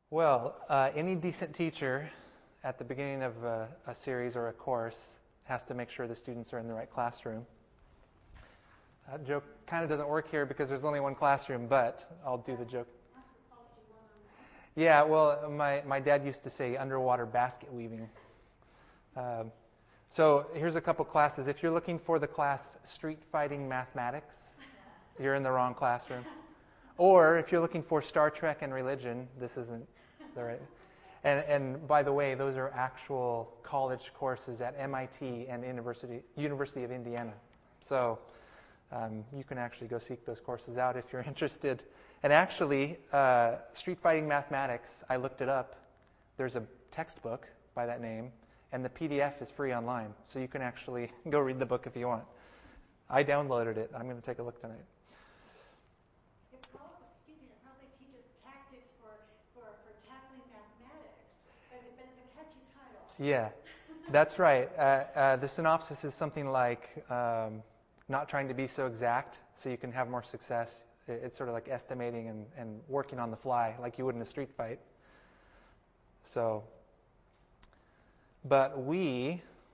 Well, any decent teacher at the beginning of a series or a course has to make sure the students are in the right classroom. That joke kind of doesn't work here because there's only one classroom, but I'll do the joke. Yeah, well, my dad used to say underwater basket weaving. So here's a couple classes. If you're looking for the class Street Fighting Mathematics, you're in the wrong classroom. Or if you're looking for Star Trek and religion, this isn't the right. And by the way, those are actual college courses at MIT and University of Indiana. So you can actually go seek those courses out if you're interested. And actually, Street Fighting Mathematics, I looked it up. There's a textbook by that name, and the PDF is free online. So you can actually go read the book if you want. I downloaded it. I'm going to take a look tonight. Yeah, that's right. The synopsis is something like not trying to be so exact so you can have more success. It's sort of like estimating and working on the fly like you would in a street fight. So, but this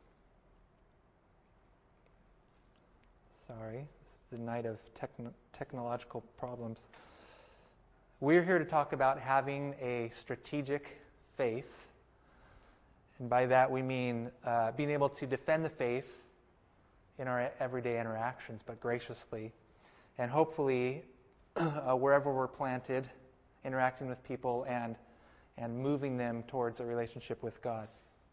is the night of technological problems. We're here to talk about having a strategic faith. And by that we mean being able to defend the faith in our everyday interactions, but graciously. And hopefully, wherever we're planted, interacting with people and moving them towards a relationship with God.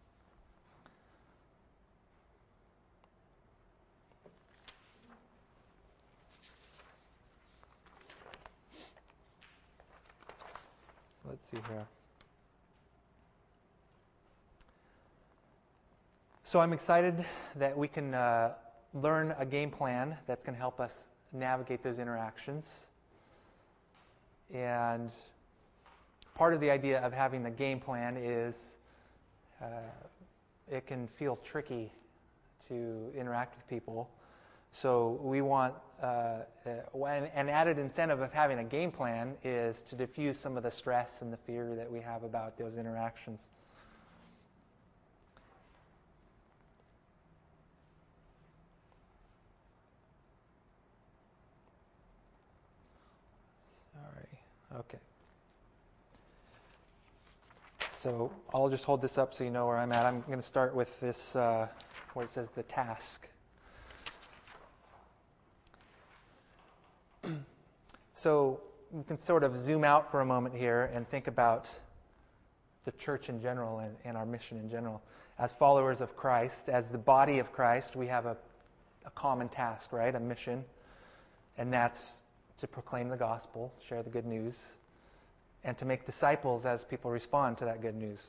Let's see here. So I'm excited that we can learn a game plan that's going to help us navigate those interactions. And part of the idea of having the game plan is it can feel tricky to interact with people. So we want an added incentive of having a game plan is to diffuse some of the stress and the fear that we have about those interactions. Okay. So I'll just hold this up so you know where I'm at. I'm going to start with this where it says the task. So we can sort of zoom out for a moment here and think about the church in general and our mission in general. As followers of Christ, as the body of Christ, we have a common task, right? A mission. And that's to proclaim the gospel, share the good news, and to make disciples as people respond to that good news.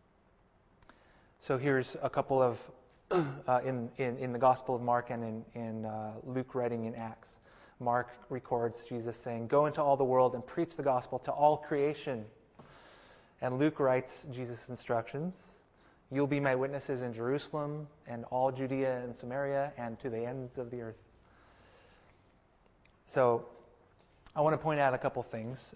So here's a couple of, in the Gospel of Mark and in Luke writing in Acts. Mark records Jesus saying, "Go into all the world and preach the gospel to all creation." And Luke writes Jesus' instructions. "You'll be my witnesses in Jerusalem and all Judea and Samaria and to the ends of the earth." So I want to point out a couple things.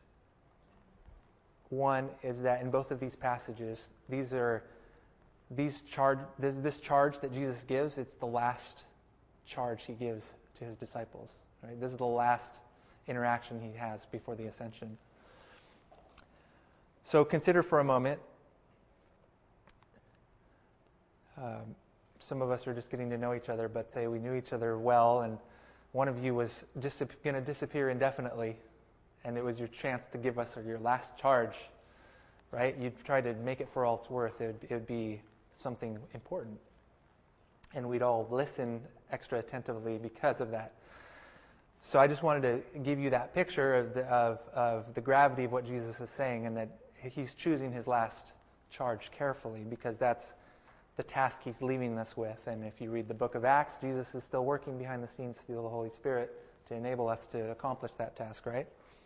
One is that in both of these passages, this charge that Jesus gives, it's the last charge he gives to his disciples. Right? This is the last interaction he has before the ascension. So consider for a moment, some of us are just getting to know each other, but say we knew each other well, and one of you was going to disappear indefinitely, and it was your chance to give us your last charge, right? You'd try to make it for all it's worth. It would be something important. And we'd all listen extra attentively because of that. So I just wanted to give you that picture of the gravity of what Jesus is saying, and that he's choosing his last charge carefully because that's the task he's leaving us with. And if you read the book of Acts, Jesus is still working behind the scenes through the Holy Spirit to enable us to accomplish that task, right?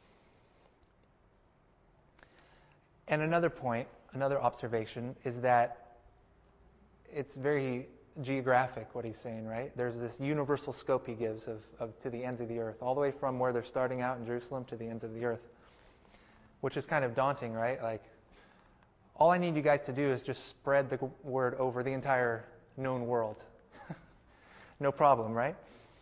And another point, another observation, is that it's very geographic what he's saying, right? There's this universal scope he gives of to the ends of the earth, all the way from where they're starting out in Jerusalem to the ends of the earth, which is kind of daunting, right? Like, all I need you guys to do is just spread the word over the entire known world. No problem, right?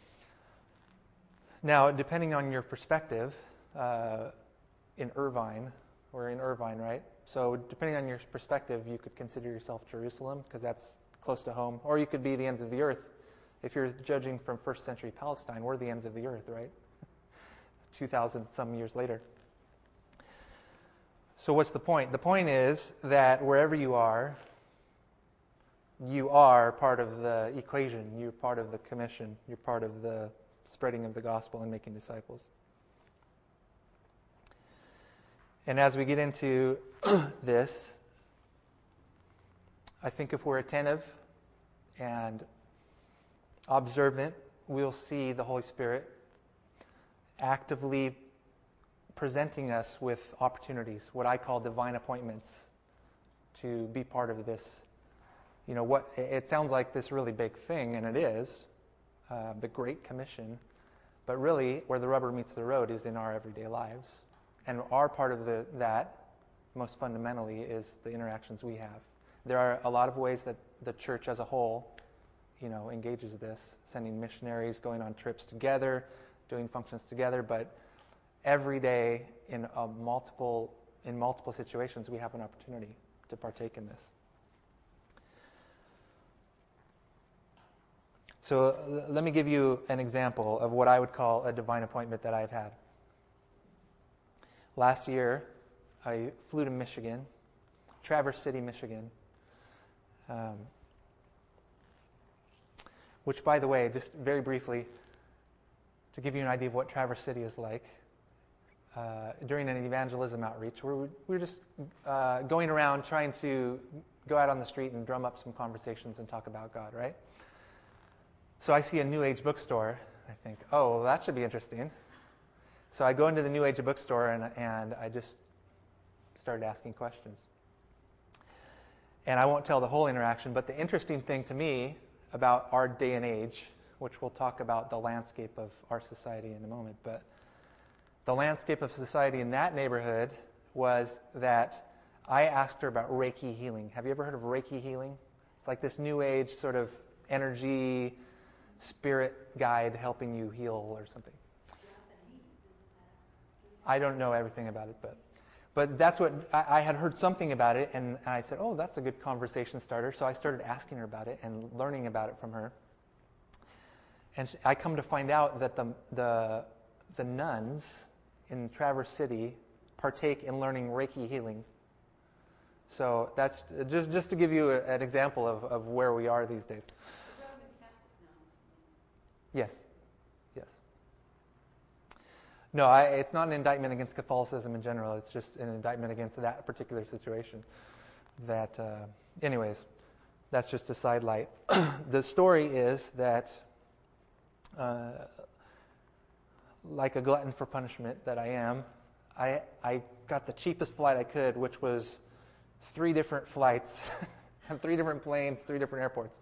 Now, depending on your perspective, in Irvine, we're in Irvine, right? So depending on your perspective, you could consider yourself Jerusalem, because that's close to home. Or you could be the ends of the earth. If you're judging from first century Palestine, we're the ends of the earth, right? 2,000 some years later. So what's the point? The point is that wherever you are part of the equation. You're part of the commission. You're part of the spreading of the gospel and making disciples. And as we get into this, I think if we're attentive and observant, we'll see the Holy Spirit actively presenting us with opportunities, what I call divine appointments, to be part of this. You know, what it sounds like this really big thing, and it is, the Great Commission, but really where the rubber meets the road is in our everyday lives. And our part of that, most fundamentally, is the interactions we have. There are a lot of ways that the church as a whole, engages this, sending missionaries, going on trips together, doing functions together, but every day in multiple situations we have an opportunity to partake in this. So let me give you an example of what I would call a divine appointment that I've had. Last year, I flew to Michigan, Traverse City, Michigan, which, by the way, just very briefly, to give you an idea of what Traverse City is like, during an evangelism outreach, we were just going around trying to go out on the street and drum up some conversations and talk about God, right? So I see a New Age bookstore. I think, oh, well, that should be interesting. So I go into the New Age bookstore and I just started asking questions. And I won't tell the whole interaction, but the interesting thing to me about our day and age, which we'll talk about the landscape of our society in a moment, but the landscape of society in that neighborhood was that I asked her about Reiki healing. Have you ever heard of Reiki healing? It's like this New Age sort of energy spirit guide helping you heal or something. I don't know everything about it, but that's what I had heard something about it, and I said, oh, that's a good conversation starter. So I started asking her about it and learning about it from her. And I come to find out that the nuns in Traverse City partake in learning Reiki healing. So that's just to give you an example of where we are these days. Yes. No, it's not an indictment against Catholicism in general. It's just an indictment against that particular situation. Anyways, that's just a sidelight. The story is that, like a glutton for punishment that I am, I got the cheapest flight I could, which was 3 different flights, 3 different planes, 3 different airports.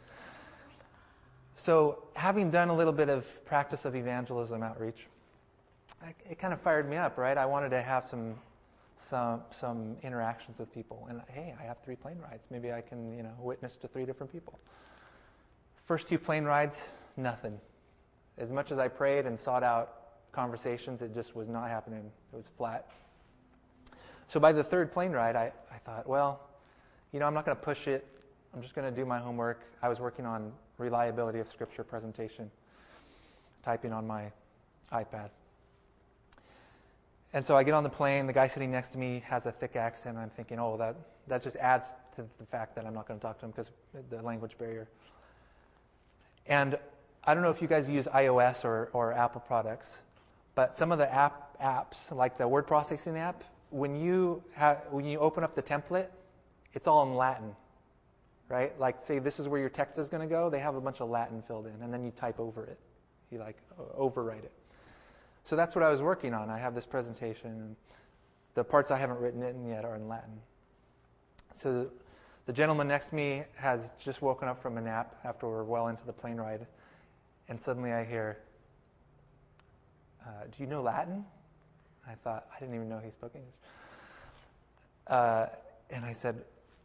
So having done a little bit of practice of evangelism outreach, it kind of fired me up, right? I wanted to have some interactions with people. And hey, I have 3 plane rides. Maybe I can, witness to 3 different people. First 2 plane rides, nothing. As much as I prayed and sought out conversations, it just was not happening. It was flat. So by the 3rd plane ride, I thought, well, I'm not going to push it. I'm just going to do my homework. I was working on reliability of Scripture presentation, typing on my iPad. And so I get on the plane. The guy sitting next to me has a thick accent. And I'm thinking, oh, that just adds to the fact that I'm not going to talk to him because of the language barrier. And I don't know if you guys use iOS or Apple products, but some of the apps, like the word processing app, when you open up the template, it's all in Latin, right? Like, say this is where your text is going to go. They have a bunch of Latin filled in, and then you type over it. You overwrite it. So that's what I was working on. I have this presentation. The parts I haven't written in yet are in Latin. So the gentleman next to me has just woken up from a nap after we're well into the plane ride. And suddenly I hear, do you know Latin? I thought, I didn't even know he spoke English. And I said,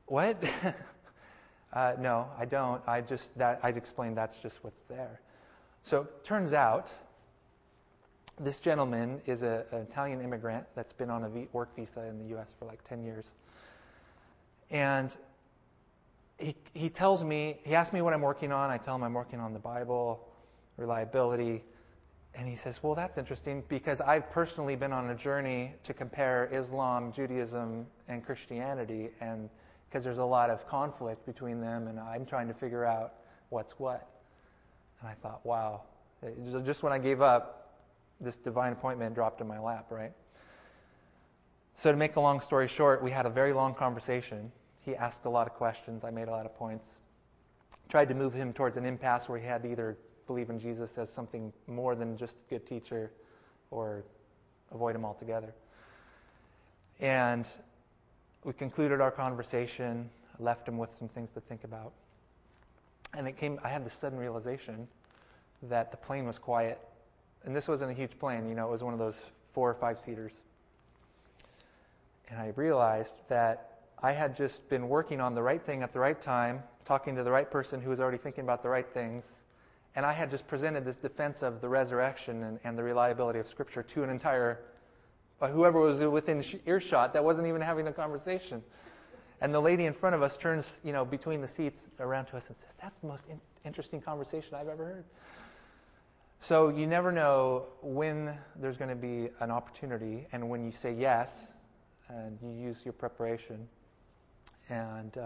What? No, I don't. I'd explain that's just what's there. So it turns out this gentleman is an Italian immigrant that's been on a work visa in the U.S. for like 10 years. And he tells me, he asks me what I'm working on. I tell him I'm working on the Bible, reliability. And he says, well, that's interesting because I've personally been on a journey to compare Islam, Judaism, and Christianity, and because there's a lot of conflict between them, and I'm trying to figure out what's what. And I thought, wow. Just when I gave up, this divine appointment dropped in my lap, right? So to make a long story short, we had a very long conversation. He asked a lot of questions. I made a lot of points. Tried to move him towards an impasse where he had to either believe in Jesus as something more than just a good teacher or avoid him altogether. And we concluded our conversation, left him with some things to think about. And I had this sudden realization that the plane was quiet. And this wasn't a huge plane, it was one of those 4 or 5 seaters. And I realized that I had just been working on the right thing at the right time, talking to the right person who was already thinking about the right things. And I had just presented this defense of the resurrection and the reliability of Scripture to an entire, whoever was within earshot that wasn't even having a conversation. And the lady in front of us turns, between the seats around to us and says, that's the most interesting conversation I've ever heard. So you never know when there's going to be an opportunity, and when you say yes, and you use your preparation and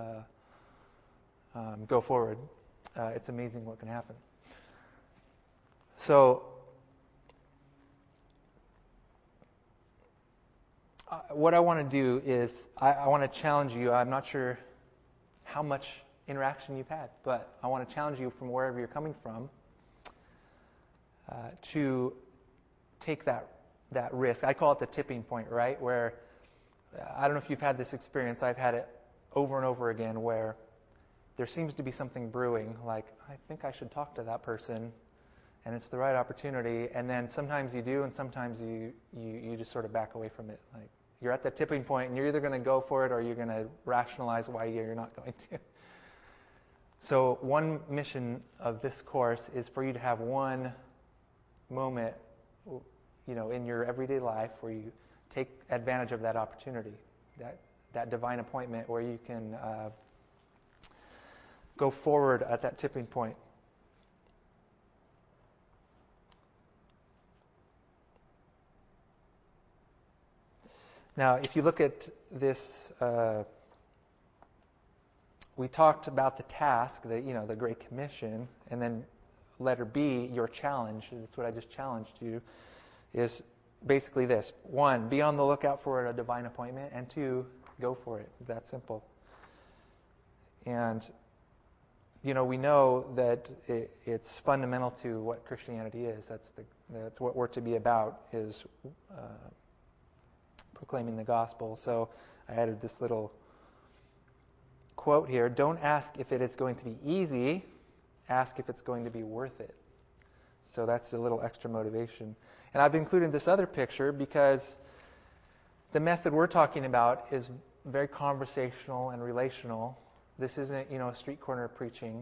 go forward, it's amazing what can happen. So what I want to do is I want to challenge you. I'm not sure how much interaction you've had, but I want to challenge you from wherever you're coming from to take that risk. I call it the tipping point, right? Where, I don't know if you've had this experience. I've had it over and over again where there seems to be something brewing, like, I think I should talk to that person, and it's the right opportunity, and then sometimes you do, and sometimes you just sort of back away from it. Like, you're at that tipping point, and you're either going to go for it or you're going to rationalize why you're not going to. So one mission of this course is for you to have one moment, in your everyday life where you take advantage of that opportunity, that divine appointment where you can go forward at that tipping point. Now, if you look at this, we talked about the task, the Great Commission, and then letter B, your challenge, this is what I just challenged you, is basically this. 1, be on the lookout for a divine appointment, and 2, go for it. That simple. And, we know that it's fundamental to what Christianity is. That's what we're to be about, is proclaiming the gospel. So I added this little quote here. Don't ask if it is going to be easy. Ask if it's going to be worth it. So that's a little extra motivation. And I've included this other picture because the method we're talking about is very conversational and relational. This isn't, a street corner preaching.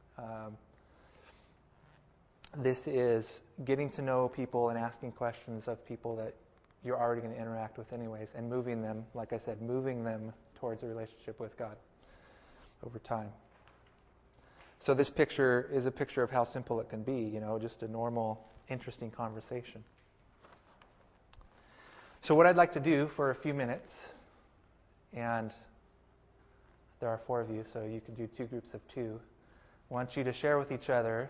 This is getting to know people and asking questions of people that you're already going to interact with anyways, and moving them, like I said, moving them towards a relationship with God over time. So this picture is a picture of how simple it can be, just a normal, interesting conversation. So what I'd like to do for a few minutes, and there are 4 of you, so you can do 2 groups of 2. I want you to share with each other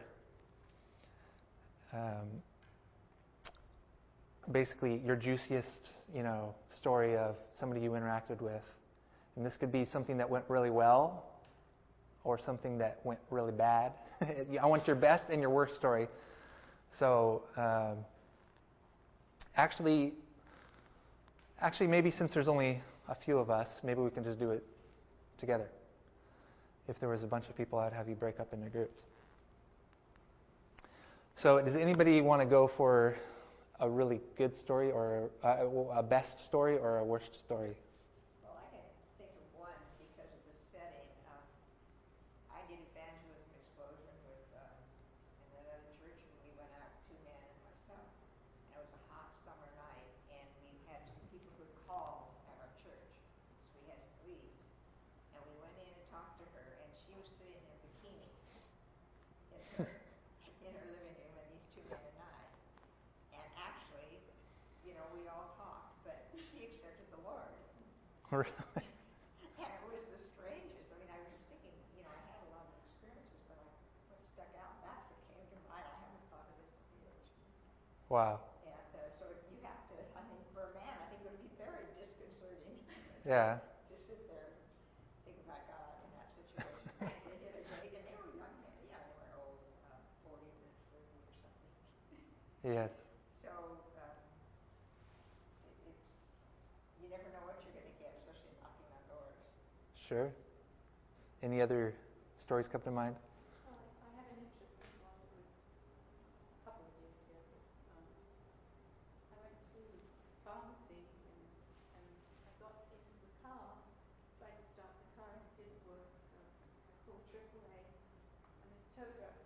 basically your juiciest, story of somebody you interacted with. And this could be something that went really well or something that went really bad. I want your best and your worst story. So actually, maybe since there's only a few of us, maybe we can just do it together. If there was a bunch of people, I'd have you break up into groups. So does anybody want to go for a really good story, or a best story, or a worst story? Well, I can think of one because of the did evangelism explosion with in another church, and we went out, 2 men and myself. And it was a hot summer night, and we had some people who had called at our church, so we had some leads. And we went in and talked to her, and she was sitting in a bikini in her living room, and these 2 men and I. And actually, we all talked, but she accepted the Lord. Really? And it was the strangest. I mean, I was just thinking, I had a lot of experiences, but what stuck out, that's what came to mind. I haven't thought of this in years. Wow. And so you have to, I mean, for a man, I think it would be very disconcerting Yeah. to sit there and think about God in that situation. They did a great, and they were young men. They were old, 40 to 30 or something. Yes. So you never know what you're going to get, especially knocking on doors. Sure. Any other stories come to mind? Well, I have an interesting one. It was a couple of years ago, but I went to pharmacy and I got into the car, tried to start the car and it didn't work, so I called AAA, and this tow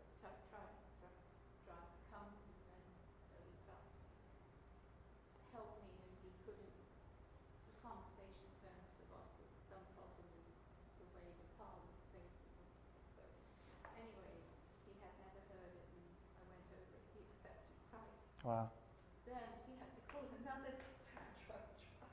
driver comes, and then so he starts to help me, and he couldn't. The conversation turned to the gospel. Some problem with the way the car was facing wasn't so. Anyway, he had never heard it, and I went over it. He accepted Christ. Wow. Then he had to call another truck driver.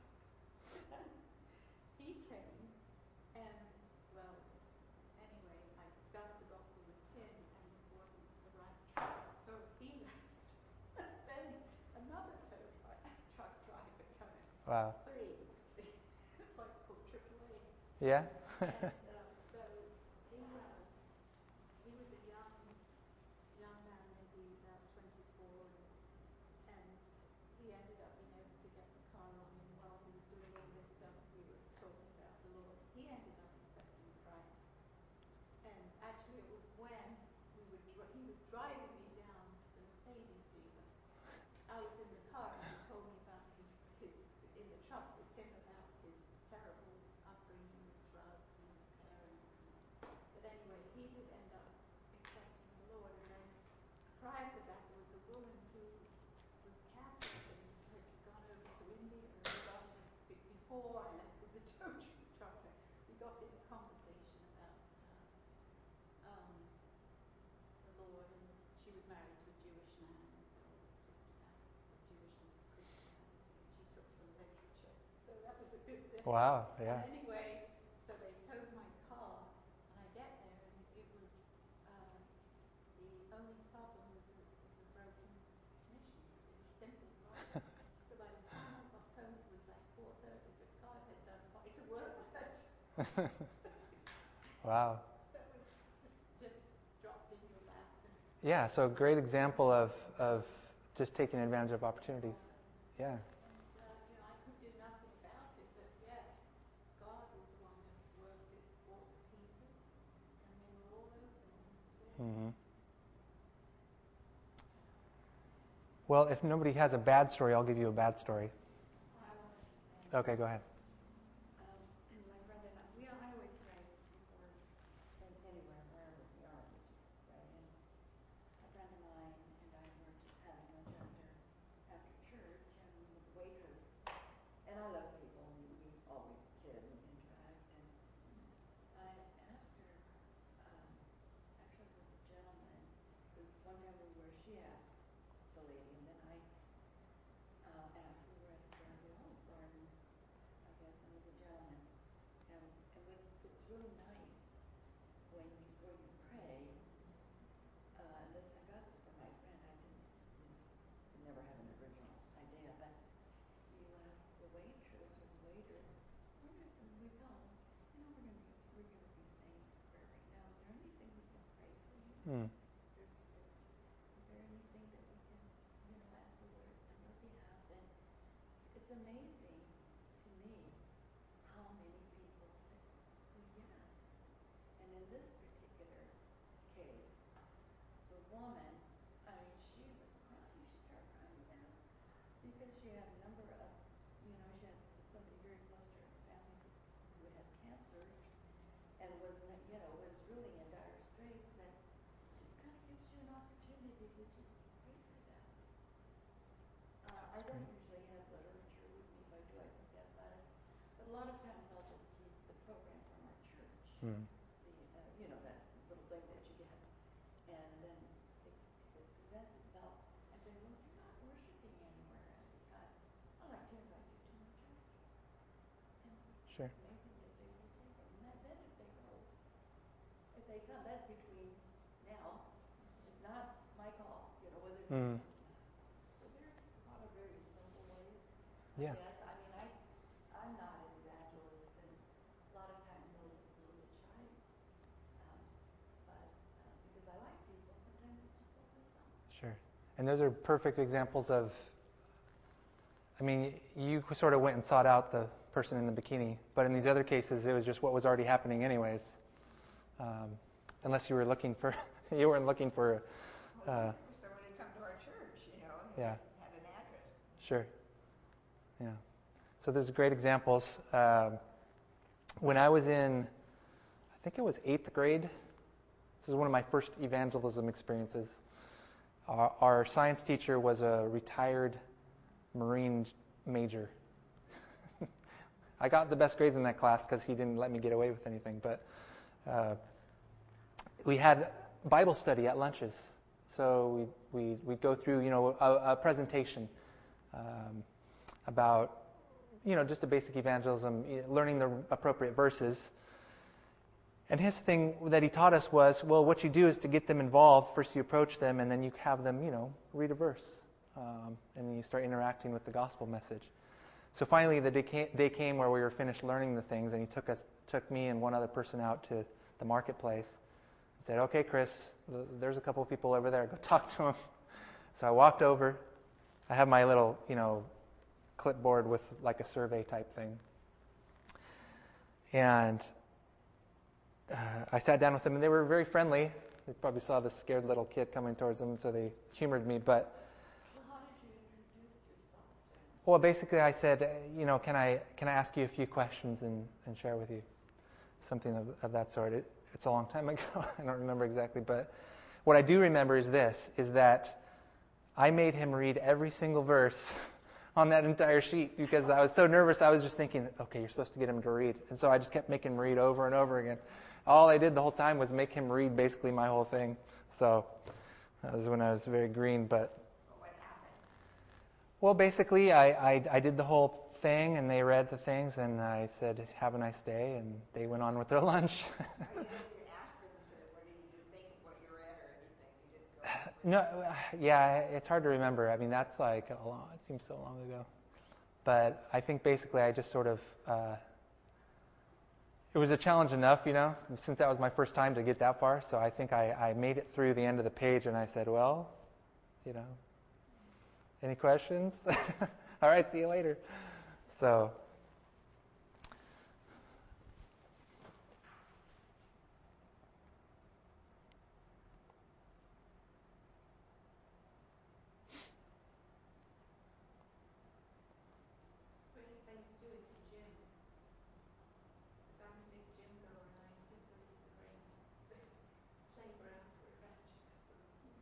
He came, and well, anyway, I discussed the gospel with him, and it wasn't the right truck, so he left. Then another truck driver came. Wow. 3, you see. That's why it's called AAA. Yeah? And so he was a young man, maybe about 24, and he ended up being able to get the car running while he was doing all this stuff. We were talking about the Lord. He ended up accepting Christ. And actually, it was when he was driving me down to the Mercedes dealer. I was in the car, and he told me about his in the truck with him about his terrible upbringing with drugs and his parents. But anyway, he did end up accepting the Lord. And then prior to that, there was a woman who was Catholic and had gone over to India, and before I left with the tow truck, we got in a conversation about the Lord, and she was married to a Jewish man, and so we talked about the Jewishness of Christianity, and she took some literature, so that was a good day. Wow, yeah. And anyway, so they towed my car, and I get there, and it was the only problem was a broken ignition. It was simple problem. So by the time I got home, it was like 4:30, but God had done quite a work that. Wow. That was just dropped in your lap. Yeah, so a great example of just taking advantage of opportunities. Yeah. And I could do nothing about it, but yet God was the one that worked it, brought the people, and they were all open in His way. Mm-hmm. Well, if nobody has a bad story, I'll give you a bad story. I wanted to say. Okay, go ahead. My friend and I always pray before anywhere, wherever we are, we just pray. And a friend of mine and I were just having lunch after church, and the waitress, and I love people, and we always kid and interact. And I asked her, actually it was a gentleman, because one time she asked the lady, and then I asked, we were at a Fairview Home Garden, I guess, and it was a gentleman. And it's really nice when before you pray, and I got this from my friend. I didn't never have an original idea, but you ask the waitress or the waiter, we tell them, we're going to be saying a prayer right now. Is there anything we can pray for you? Mm. Is there anything that we can, ask the Lord on your behalf? And it's amazing to me how many people say, well, yes. And in this particular case, the woman, she was crying. She started crying because she had a number of, she had somebody very close to her family who had cancer and was really in dire would just pray for them. I don't usually have literature with me. If I do, I forget about it. But a lot of times I'll just keep the program from our church, Mm. that little thing that you get. And then if it presents itself, I say, well, if you're not worshiping anywhere at this time, I'd like to invite you to my church. And Sure. maybe they will take it. And then if they come, that's between now. It's not my call, whether they Mm. come or not. So there's a lot of very simple ways, Yeah. I guess. I mean, I'm not an evangelist, and a lot of times I'm a little bit shy. But because I like people, sometimes it just opens up. Sure. And those are perfect examples of, I mean, you sort of went and sought out the person in the bikini, but in these other cases, it was just what was already happening anyways. Unless you were looking for, you weren't looking for. For someone to come to our church, and Yeah. had an address. Sure. Yeah. So there's great examples. When I was in, I think it was 8th grade, this is one of my first evangelism experiences. Our science teacher was a retired Marine major. I got the best grades in that class because he didn't let me get away with anything. But we had Bible study at lunches. So we'd go through, a presentation about, just a basic evangelism, learning the appropriate verses. And his thing that he taught us was, well, what you do is to get them involved, first you approach them, and then you have them, read a verse. And then you start interacting with the gospel message. So finally the day came where we were finished learning the things, and he took me and one other person out to the marketplace and said, okay, Chris, there's a couple of people over there. Go talk to them. So I walked over. I have my little, clipboard with like a survey type thing. And I sat down with them, and they were very friendly. They probably saw this scared little kid coming towards them, so they humored me. But Well, how did you introduce yourself to him? well, basically, I said, can I ask you a few questions and share with you something of that sort? It's a long time ago. I don't remember exactly, but what I do remember is that I made him read every single verse on that entire sheet because I was so nervous. I was just thinking, okay, you're supposed to get him to read. And so I just kept making him read over and over again. All I did the whole time was make him read basically my whole thing. So that was when I was very green. But what happened? well, basically, I did the whole thing, and they read the things, and I said, have a nice day, and they went on with their lunch. You didn't ask them what did you think of what you read or anything? You didn't go. No, yeah, it's hard to remember. I mean, that's like it seems so long ago. But I think basically I just sort of, it was a challenge enough, since that was my first time to get that far. So I think I made it through the end of the page, and I said, well, any questions? All right, see you later. So. Great place to do is the gym. Because I'm a big gym goer, and I consider it's a great playground for evangelism.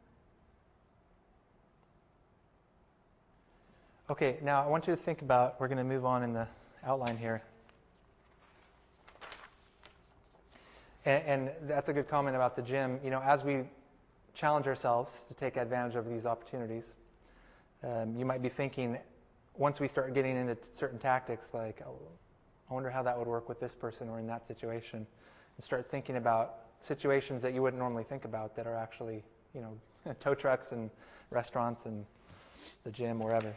Okay, now I want you to think about, we're going to move on in the outline here. And that's a good comment about the gym. As we challenge ourselves to take advantage of these opportunities, you might be thinking, once we start getting into certain tactics, like, oh, I wonder how that would work with this person or in that situation, and start thinking about situations that you wouldn't normally think about that are actually, tow trucks and restaurants and the gym, wherever.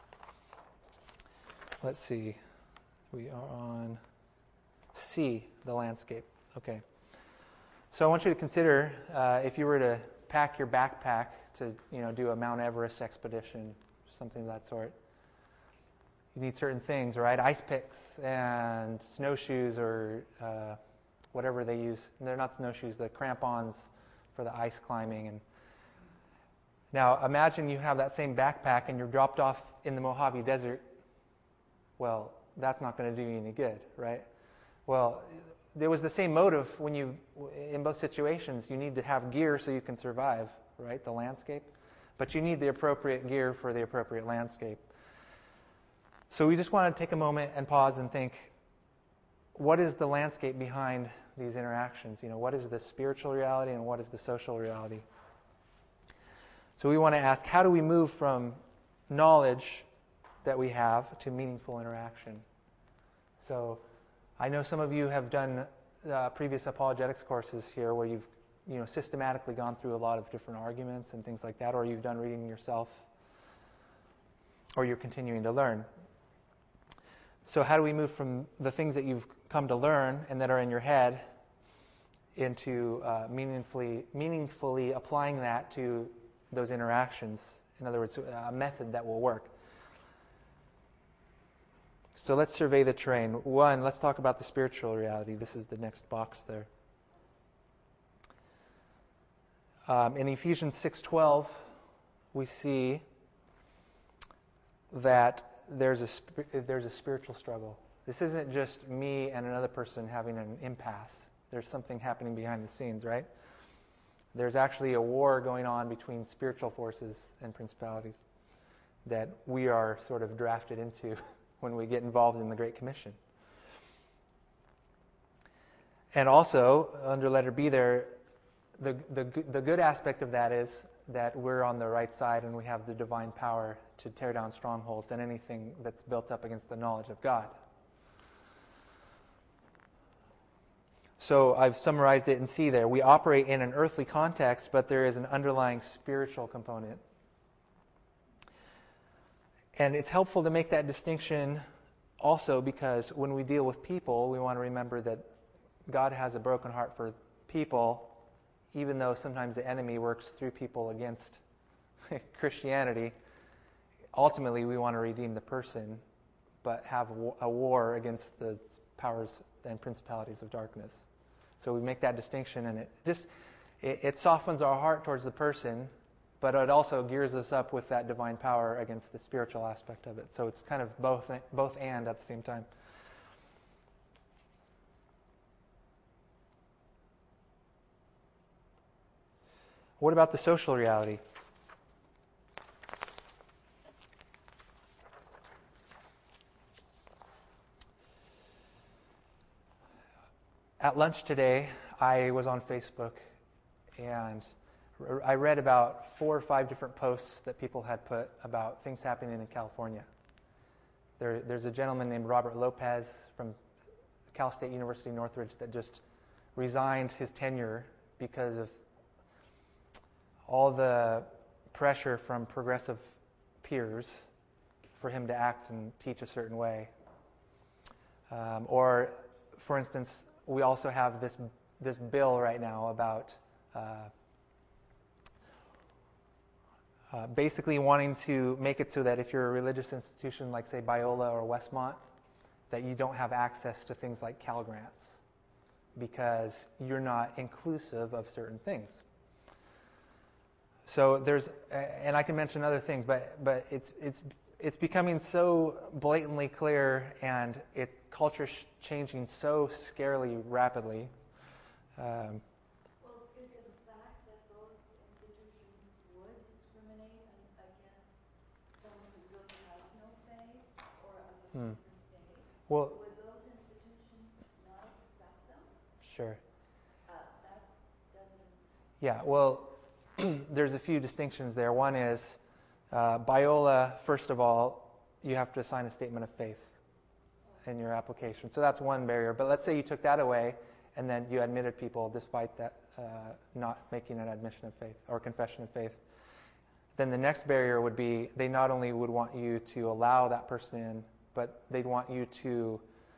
Let's see. We are on C, the landscape. Okay. So I want you to consider if you were to pack your backpack to, do a Mount Everest expedition, something of that sort. You need certain things, right? Ice picks and snowshoes or whatever they use. They're not snowshoes, the crampons for the ice climbing. And now imagine you have that same backpack and you're dropped off in the Mojave Desert. Well, that's not going to do you any good, right? Well, there was the same motive in both situations. You need to have gear so you can survive, right? The landscape. but you need the appropriate gear for the appropriate landscape. So we just want to take a moment and pause and think, what is the landscape behind these interactions? What is the spiritual reality and what is the social reality? So we want to ask, how do we move from knowledge that we have to meaningful interaction? So I know some of you have done previous apologetics courses here where you've systematically gone through a lot of different arguments and things like that, or you've done reading yourself, or you're continuing to learn. So how do we move from the things that you've come to learn and that are in your head into meaningfully applying that to those interactions? In other words, a method that will work. So let's survey the terrain. One, let's talk about the spiritual reality. This is the next box there. In Ephesians 6:12, we see that there's a spiritual struggle. This isn't just me and another person having an impasse. There's something happening behind the scenes, right? There's actually a war going on between spiritual forces and principalities that we are sort of drafted into when we get involved in the Great Commission. And also, under letter B there, the good aspect of that is that we're on the right side and we have the divine power to tear down strongholds and anything that's built up against the knowledge of God. So I've summarized it in C there. We operate in an earthly context, but there is an underlying spiritual component. And it's helpful to make that distinction also because when we deal with people, we want to remember that God has a broken heart for people, even though sometimes the enemy works through people against Christianity. Ultimately, we want to redeem the person, but have a war against the powers and principalities of darkness. So we make that distinction, and it softens our heart towards the person, but it also gears us up with that divine power against the spiritual aspect of it. So it's kind of both and at the same time. What about the social reality? At lunch today, I was on Facebook, and I read about 4 or 5 different posts that people had put about things happening in California. There's a gentleman named Robert Lopez from Cal State University Northridge that just resigned his tenure because of all the pressure from progressive peers for him to act and teach a certain way. Or, for instance, we also have this bill right now about basically wanting to make it so that if you're a religious institution like, say, Biola or Westmont, that you don't have access to things like Cal Grants because you're not inclusive of certain things. So and I can mention other things, but it's becoming so blatantly clear, and it's culture changing so scarily rapidly. Well, is it a fact that those institutions would discriminate against someone who really has no faith or of a different faith? Well, would those institutions not accept them? Sure. That doesn't. Yeah. Well, there's a few distinctions there. One is Biola. First of all, you have to sign a statement of faith in your application. So that's one barrier. But let's say you took that away and then you admitted people despite that not making an admission of faith or confession of faith. Then the next barrier would be they not only would want you to allow that person in, but they'd want you to,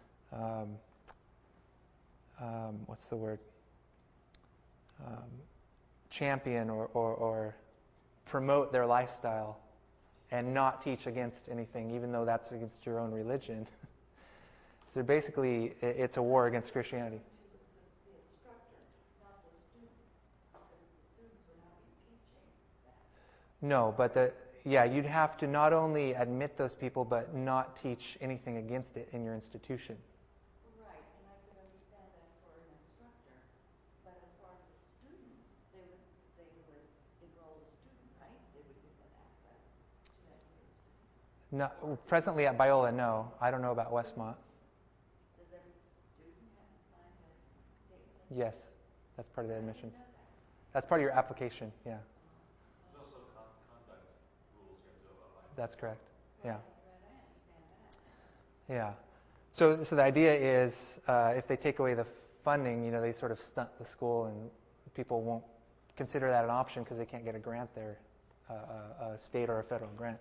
champion or promote their lifestyle and not teach against anything, even though that's against your own religion. So basically, it's a war against Christianity. The instructor, not the students, because the students would not be teaching that. No, but you'd have to not only admit those people, but not teach anything against it in your institution. Right, and I could understand that for an instructor, but as far as a student, they would enroll a student, right? They would No, presently at Biola, no. I don't know about Westmont. Does every student have to sign a statement? Yes, that's part of the I didn't admissions. know that. That's part of your application, yeah. There's also conduct rules you have to abide by. That's correct, yeah. Right, I understand that. Yeah. So the idea is if they take away the funding, they sort of stunt the school and people won't consider that an option because they can't get a grant there, a state or a federal grant.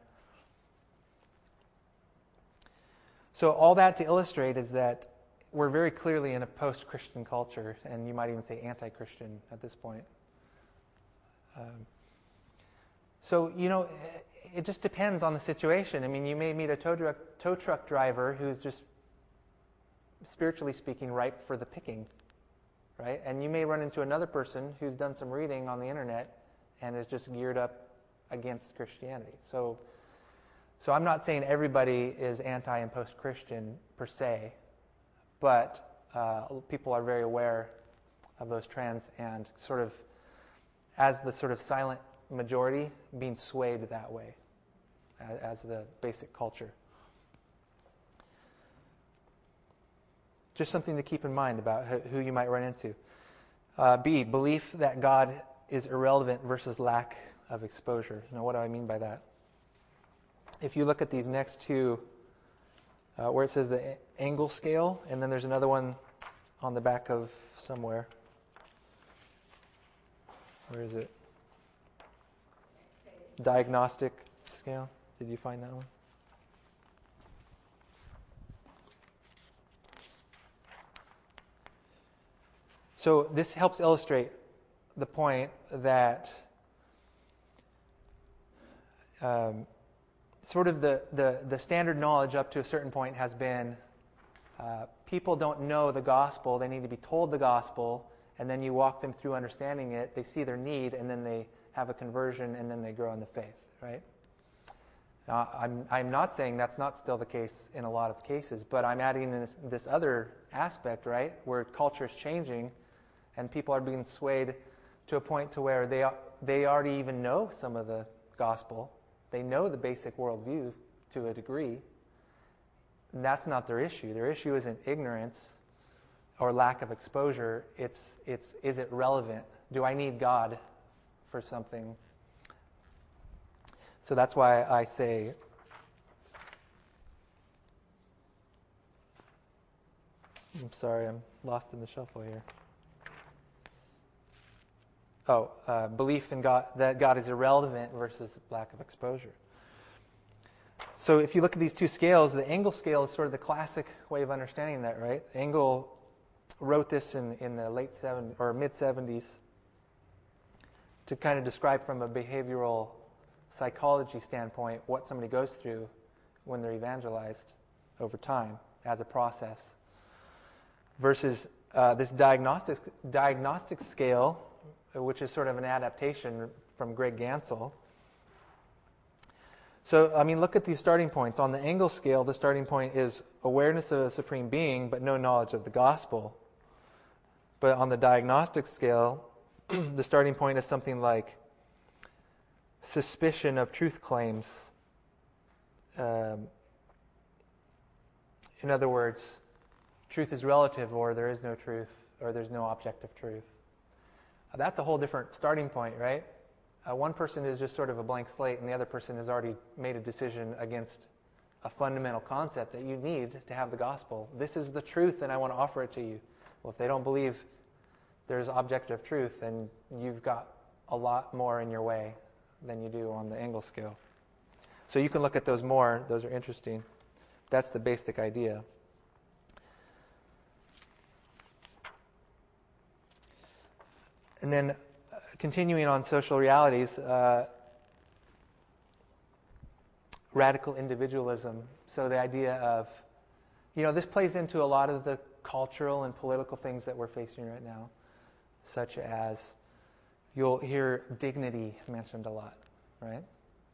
So all that to illustrate is that we're very clearly in a post-Christian culture, and you might even say anti-Christian at this point. So it just depends on the situation. I mean, you may meet a tow truck driver who's just, spiritually speaking, ripe for the picking, right? And you may run into another person who's done some reading on the internet and is just geared up against Christianity. So I'm not saying everybody is anti and post-Christian per se, but people are very aware of those trends and sort of, as the sort of silent majority, being swayed that way as the basic culture. Just something to keep in mind about who you might run into. B, belief that God is irrelevant versus lack of exposure. Now, what do I mean by that? If you look at these next two, where it says the Engel scale, and then there's another one on the back of somewhere. Where is it? Diagnostic scale. Did you find that one? So this helps illustrate the point that sort of the standard knowledge up to a certain point has been people don't know the gospel. They need to be told the gospel, and then you walk them through understanding it. They see their need, and then they have a conversion, and then they grow in the faith, right? Now, I'm not saying that's not still the case in a lot of cases, but I'm adding this other aspect, right, where culture is changing, and people are being swayed to a point to where they already even know some of the gospel. They know the basic worldview to a degree. And that's not their issue. Their issue isn't ignorance or lack of exposure. It's is it relevant? Do I need God for something? So that's why I say I'm sorry, I'm lost in the shuffle here. Belief in God, that God is irrelevant versus lack of exposure. So if you look at these two scales, the Engel scale is sort of the classic way of understanding that, right? Engel wrote this in the late 70s or mid 70s to kind of describe from a behavioral psychology standpoint what somebody goes through when they're evangelized over time as a process. Versus this diagnostic scale, which is sort of an adaptation from Greg Gansel. So, I mean, look at these starting points. On the Engel scale, the starting point is awareness of a supreme being, but no knowledge of the gospel. But on the diagnostic scale, the starting point is something like suspicion of truth claims. In other words, truth is relative, or there is no truth, or there's no objective truth. That's a whole different starting point, right? One person is just sort of a blank slate, and the other person has already made a decision against a fundamental concept that you need to have the gospel. This is the truth, and I want to offer it to you. Well, if they don't believe there's objective truth, then you've got a lot more in your way than you do on the Engel scale. So you can look at those more. Those are interesting. That's the basic idea. And then continuing on social realities, radical individualism. So the idea of, this plays into a lot of the cultural and political things that we're facing right now, such as you'll hear dignity mentioned a lot, right?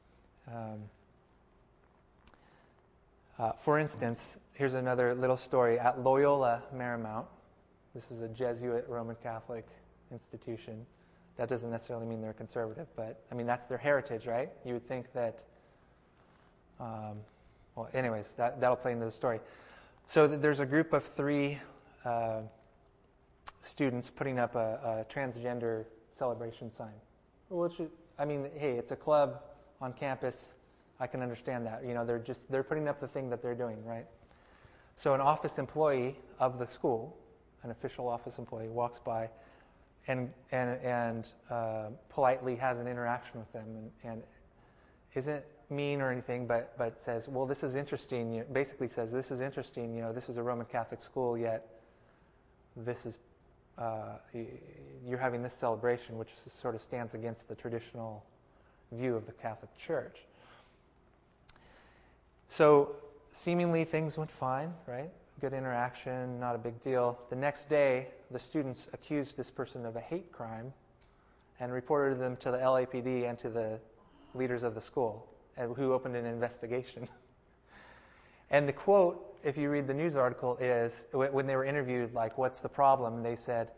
For instance, here's another little story. At Loyola Marymount, this is a Jesuit Roman Catholic institution. That doesn't necessarily mean they're conservative, but I mean that's their heritage, right? You would think that Well, anyways, that'll play into the story. So there's a group of 3 students putting up a transgender celebration sign. Hey, it's a club on campus. I can understand that. They're putting up the thing that they're doing, right? So an office employee of the school, an official office employee, walks by and politely has an interaction with them and isn't mean or anything, but says, well, this is interesting. Basically says, this is interesting. This is a Roman Catholic school, yet this is you're having this celebration, which sort of stands against the traditional view of the Catholic Church. So seemingly things went fine, right? Good interaction, not a big deal. The next day, the students accused this person of a hate crime and reported them to the LAPD and to the leaders of the school, who opened an investigation. And the quote, if you read the news article, is when they were interviewed, like, what's the problem? They said,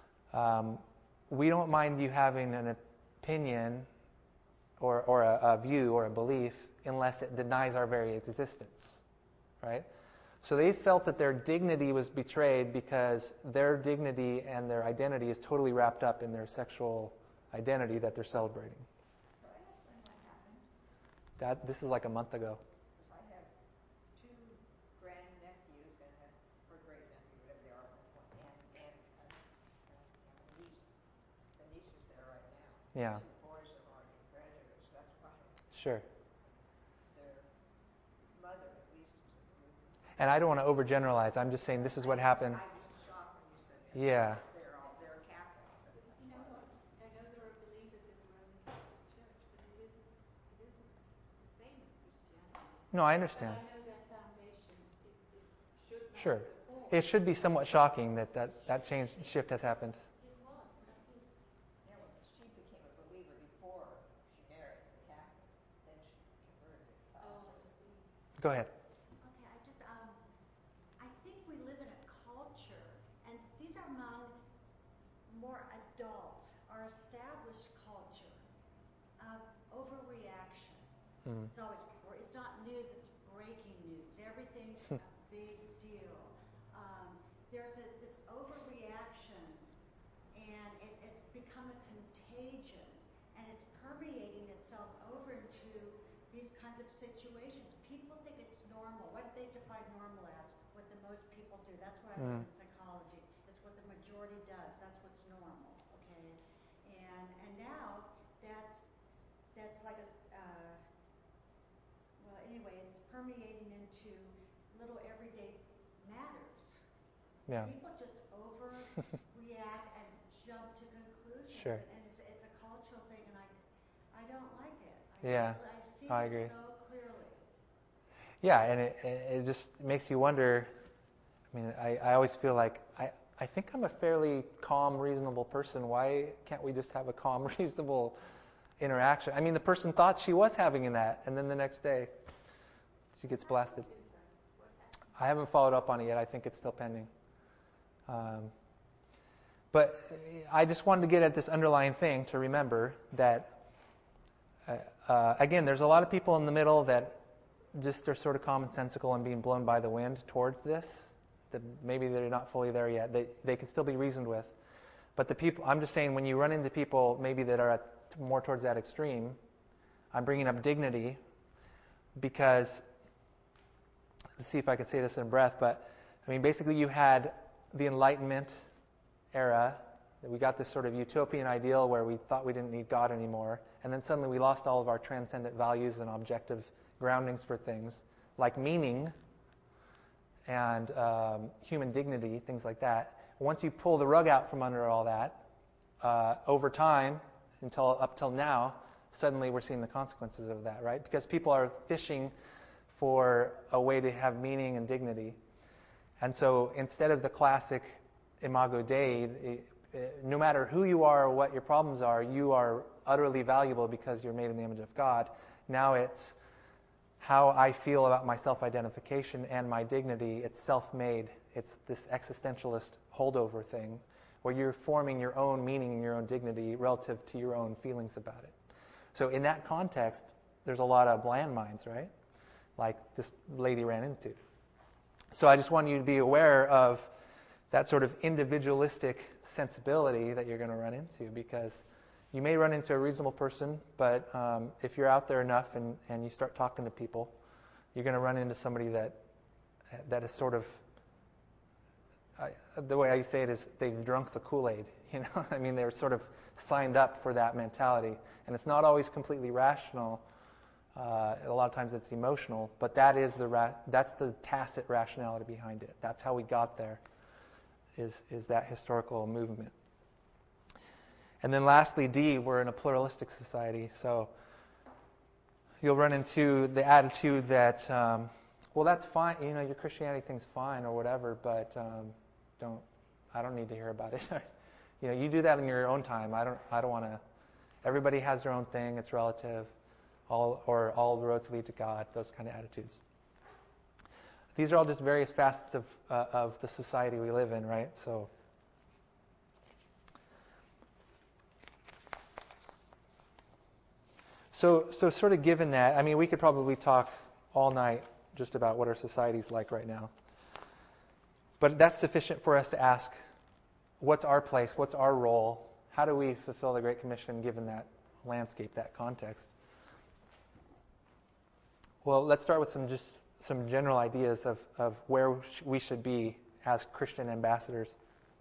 we don't mind you having an opinion or a view or a belief unless it denies our very existence, right? So they felt that their dignity was betrayed because their dignity and their identity is totally wrapped up in their sexual identity that they're celebrating. So I asked when that happened. This is like a month ago. Because I have 2 grandnephews or great-nephew, whatever they are at one point, and a niece. The niece is there right now. Yeah. 2 boys have already graduated, so that's why Sure. their mother, at least, is a believer. And I don't want to overgeneralize. I'm just saying this is what happened. I was shocked when you said that. Yeah. They're Catholic. You know what? I know there are believers in the Roman Catholic Church, but it isn't the same as Christianity. No, I understand. But I know their foundation should not Sure. support. It should be somewhat shocking that shift has happened. It was. That is. Yeah, well, she became a believer before she married the Catholic. Then she converted to Oh, I Catholicism. see. Go ahead. Okay, I think we live in a culture, and these are among more adults, our established culture of overreaction. Mm. It's not news, it's breaking news. Everything's a big deal. There's this overreaction, and it's become a contagion, and it's permeating itself over into these kinds of situations. People think it's normal. What do they define normal as? What the most people do. That's what I learned in psychology. It's what the majority does. That's what's normal. Okay, and now that's like well, anyway, it's permeating into little everyday matters. Yeah. People just overreact and jump to conclusions. Sure. And it's a cultural thing, and I don't like it. Yeah, I see I it agree. so clearly. Yeah, and it just makes you wonder. I mean, I always feel like I think I'm a fairly calm, reasonable person. Why can't we just have a calm, reasonable interaction? I mean, the person thought she was having that, and then the next day she gets blasted. I haven't followed up on it yet. I think it's still pending. But I just wanted to get at this underlying thing to remember that, again, there's a lot of people in the middle that just are sort of commonsensical and being blown by the wind towards this. That maybe they're not fully there yet. They can still be reasoned with. But the people, I'm just saying, when you run into people maybe that are more towards that extreme, I'm bringing up dignity because, let's see if I can say this in a breath, but I mean, basically you had the Enlightenment era, that we got this sort of utopian ideal where we thought we didn't need God anymore, and then suddenly we lost all of our transcendent values and objective groundings for things, like meaning and human dignity, things like that. Once you pull the rug out from under all that, over time, up till now, suddenly we're seeing the consequences of that, right? Because people are fishing for a way to have meaning and dignity. And so instead of the classic Imago Dei, no matter who you are or what your problems are, you are utterly valuable because you're made in the image of God. Now it's how I feel about my self-identification and my dignity. It's self-made. It's this existentialist holdover thing where you're forming your own meaning and your own dignity relative to your own feelings about it. So in that context, there's a lot of landmines, right? like this lady ran into. So I just want you to be aware of that sort of individualistic sensibility that you're going to run into, because you may run into a reasonable person, but if you're out there enough and you start talking to people, you're going to run into somebody that is sort of, the way I say it is they've drunk the Kool-Aid. You know, I mean, they're sort of signed up for that mentality, and it's not always completely rational. A lot of times it's emotional, but that's the tacit rationality behind it. That's how we got there, is that historical movement. And then lastly, D, we're in a pluralistic society, so you'll run into the attitude that, well, that's fine, you know, your Christianity thing's fine or whatever, but I don't need to hear about it. You know, you do that in your own time. I don't want to. Everybody has their own thing. It's relative. All the roads lead to God. Those kind of attitudes. These are all just various facets of the society we live in, right? So sort of given that, I mean, we could probably talk all night just about what our society's like right now. But that's sufficient for us to ask, what's our place? What's our role? How do we fulfill the Great Commission given that landscape, that context? Well, let's start with some general ideas of where we should be as Christian ambassadors.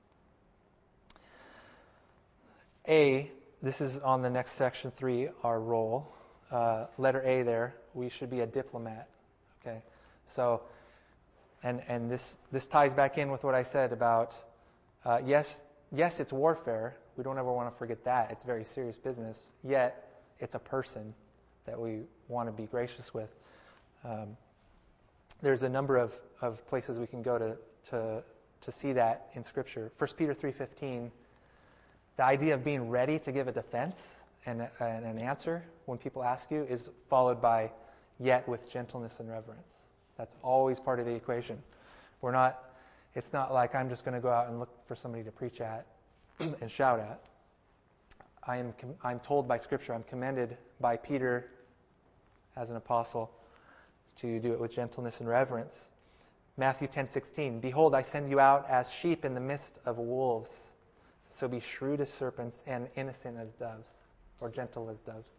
A, this is on the next section 3, our role. Letter A there, we should be a diplomat. Okay, so and this ties back in with what I said about yes, it's warfare. We don't ever want to forget that. It's very serious business. Yet it's a person that we want to be gracious with. There's a number of places we can go to see that in Scripture. 1 Peter 3:15, the idea of being ready to give a defense and an answer when people ask you is followed by yet with gentleness and reverence. That's always part of the equation. It's not like I'm just going to go out and look for somebody to preach at and shout at. I'm told by Scripture, I'm commended by Peter as an apostle to do it with gentleness and reverence. Matthew 10:16, behold, I send you out as sheep in the midst of wolves. So be shrewd as serpents and innocent as doves, or gentle as doves.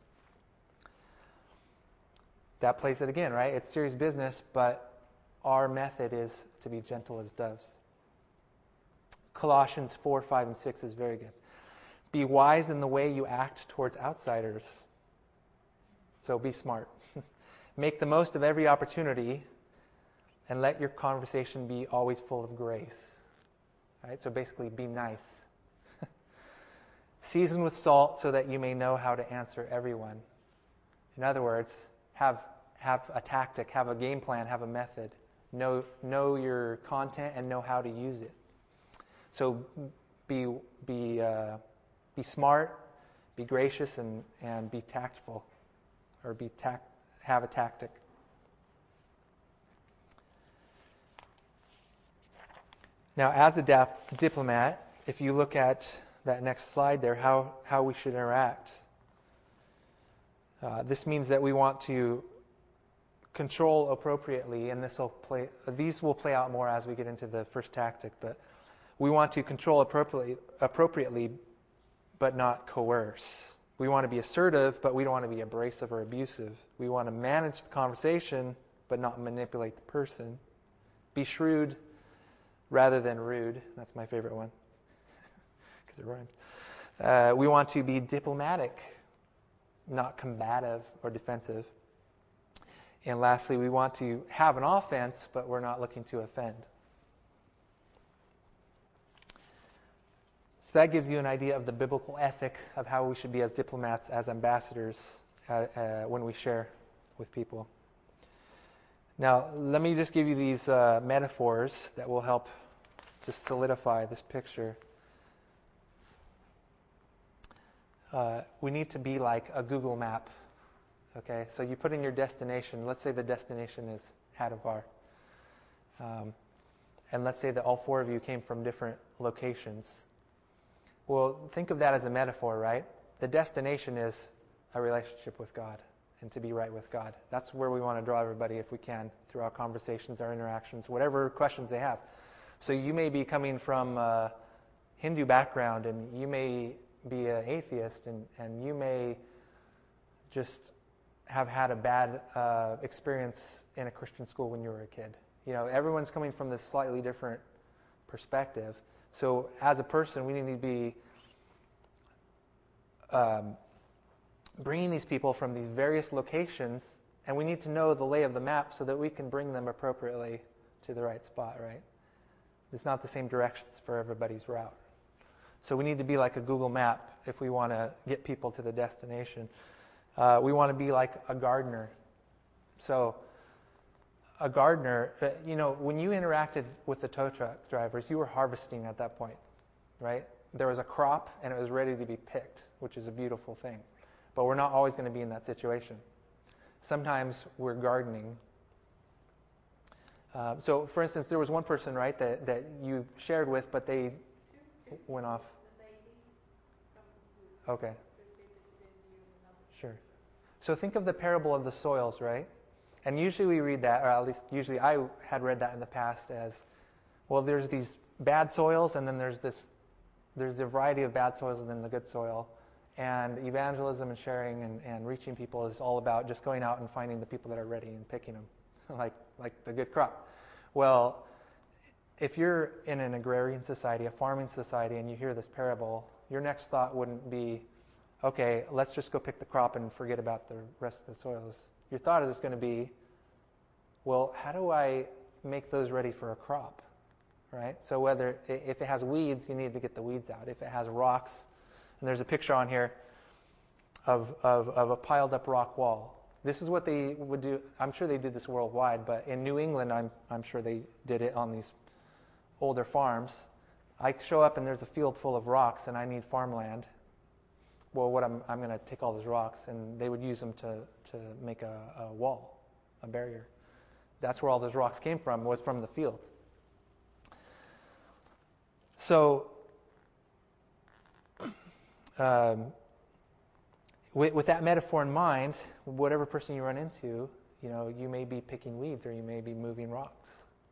That plays it again, right? It's serious business, but our method is to be gentle as doves. Colossians 4, 5, and 6 is very good. Be wise in the way you act towards outsiders. So be smart. Make the most of every opportunity, and let your conversation be always full of grace. Right? So basically, be nice. Season with salt so that you may know how to answer everyone. In other words, have a tactic, have a game plan, have a method. Know your content and know how to use it. So be smart, be gracious, and be tactful, or have a tactic. Now, as a diplomat, if you look at that next slide there, how we should interact. This means that we want to control appropriately, and these will play out more as we get into the first tactic, but we want to control appropriately, but not coerce. We want to be assertive, but we don't want to be abrasive or abusive. We want to manage the conversation, but not manipulate the person. Be shrewd rather than rude. That's my favorite one, because it rhymes. We want to be diplomatic, not combative or defensive. And lastly, we want to have an offense, but we're not looking to offend. So that gives you an idea of the biblical ethic of how we should be as diplomats, as ambassadors, when we share with people. Now, let me just give you these metaphors that will help to solidify this picture. We need to be like a Google map. Okay, so you put in your destination. Let's say the destination is Hadavar. And let's say that all 4 of you came from different locations. Well, think of that as a metaphor, right? The destination is a relationship with God. and to be right with God. That's where we want to draw everybody if we can through our conversations, our interactions, whatever questions they have. So you may be coming from a Hindu background, and you may be an atheist, and you may just have had a bad experience in a Christian school when you were a kid. Everyone's coming from this slightly different perspective. So as a person, we need to be bringing these people from these various locations, and we need to know the lay of the map so that we can bring them appropriately to the right spot, right? It's not the same directions for everybody's route. So we need to be like a Google map if we want to get people to the destination. We want to be like a gardener. So a gardener, when you interacted with the tow truck drivers, you were harvesting at that point, right? There was a crop and it was ready to be picked, which is a beautiful thing. But we're not always going to be in that situation. Sometimes we're gardening. So, for instance, there was one person, right, that you shared with, but they went off. The lady who Okay. visited India and another. Sure. So think of the parable of the soils, right? And usually we read that, or at least usually I had read that in the past as, well, there's these bad soils, and then there's a variety of bad soils and then the good soil. And evangelism and sharing and reaching people is all about just going out and finding the people that are ready and picking them, like the good crop. Well, if you're in an agrarian society, a farming society, and you hear this parable, your next thought wouldn't be, okay, let's just go pick the crop and forget about the rest of the soils. Your thought is going to be, well, how do I make those ready for a crop, right? So if it has weeds, you need to get the weeds out. If it has rocks, and there's a picture on here of a piled up rock wall. This is what they would do. I'm sure they did this worldwide, but in New England, I'm sure they did it on these older farms. I show up and there's a field full of rocks and I need farmland. Well, what I'm going to take all those rocks, and they would use them to make a wall, a barrier. That's where all those rocks came from, was from the field. So, with that metaphor in mind, whatever person you run into, you may be picking weeds or you may be moving rocks.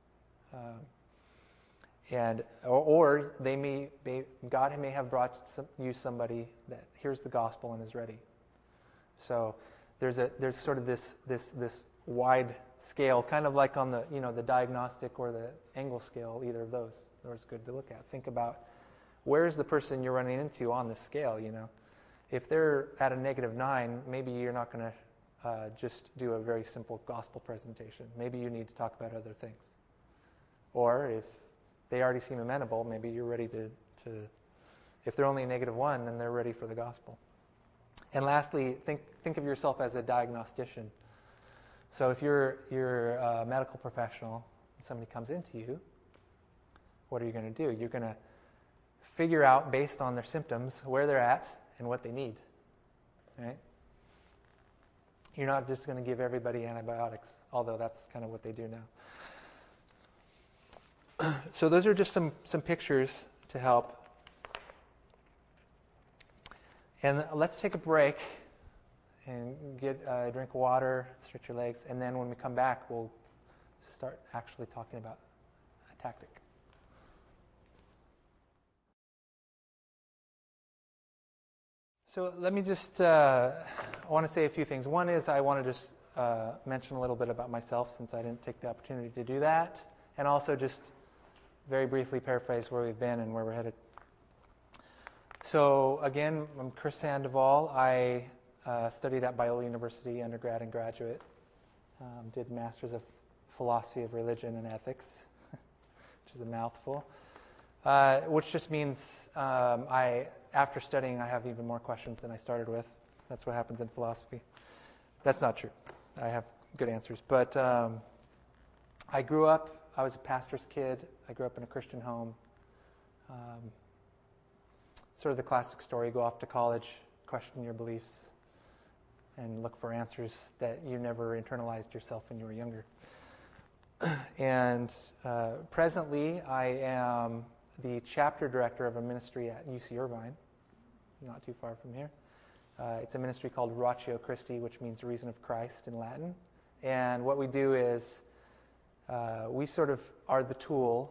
Or God may have brought you somebody that hears the gospel and is ready. So there's sort of this wide scale, kind of like on the diagnostic or the angle scale. Either of those are good to look at. Think about where's the person you're running into on the scale. If they're at a -9, maybe you're not going to just do a very simple gospel presentation. Maybe you need to talk about other things. Or if they already seem amenable, maybe you're ready to if they're only a -1, then they're ready for the gospel. And lastly, think of yourself as a diagnostician. So if you're a medical professional and somebody comes into you, what are you going to do? You're going to figure out, based on their symptoms, where they're at and what they need. Right? You're not just going to give everybody antibiotics, although that's kind of what they do now. So those are just some pictures to help. And let's take a break and get a drink of water, stretch your legs, and then when we come back, we'll start actually talking about a tactic. So let me just, I want to say a few things. One is I want to just mention a little bit about myself, since I didn't take the opportunity to do that, and also just very briefly paraphrase where we've been and where we're headed. So again, I'm Chris Sandoval. I studied at Biola University, undergrad and graduate. Did Masters of Philosophy of Religion and Ethics, which is a mouthful. Which just means after studying, I have even more questions than I started with. That's what happens in philosophy. That's not true. I have good answers. But I was a pastor's kid. I grew up in a Christian home. Sort of the classic story, go off to college, question your beliefs, and look for answers that you never internalized yourself when you were younger. And presently, I am the chapter director of a ministry at UC Irvine, not too far from here. It's a ministry called Ratio Christi, which means reason of Christ in Latin. And what we do is we sort of are the tool.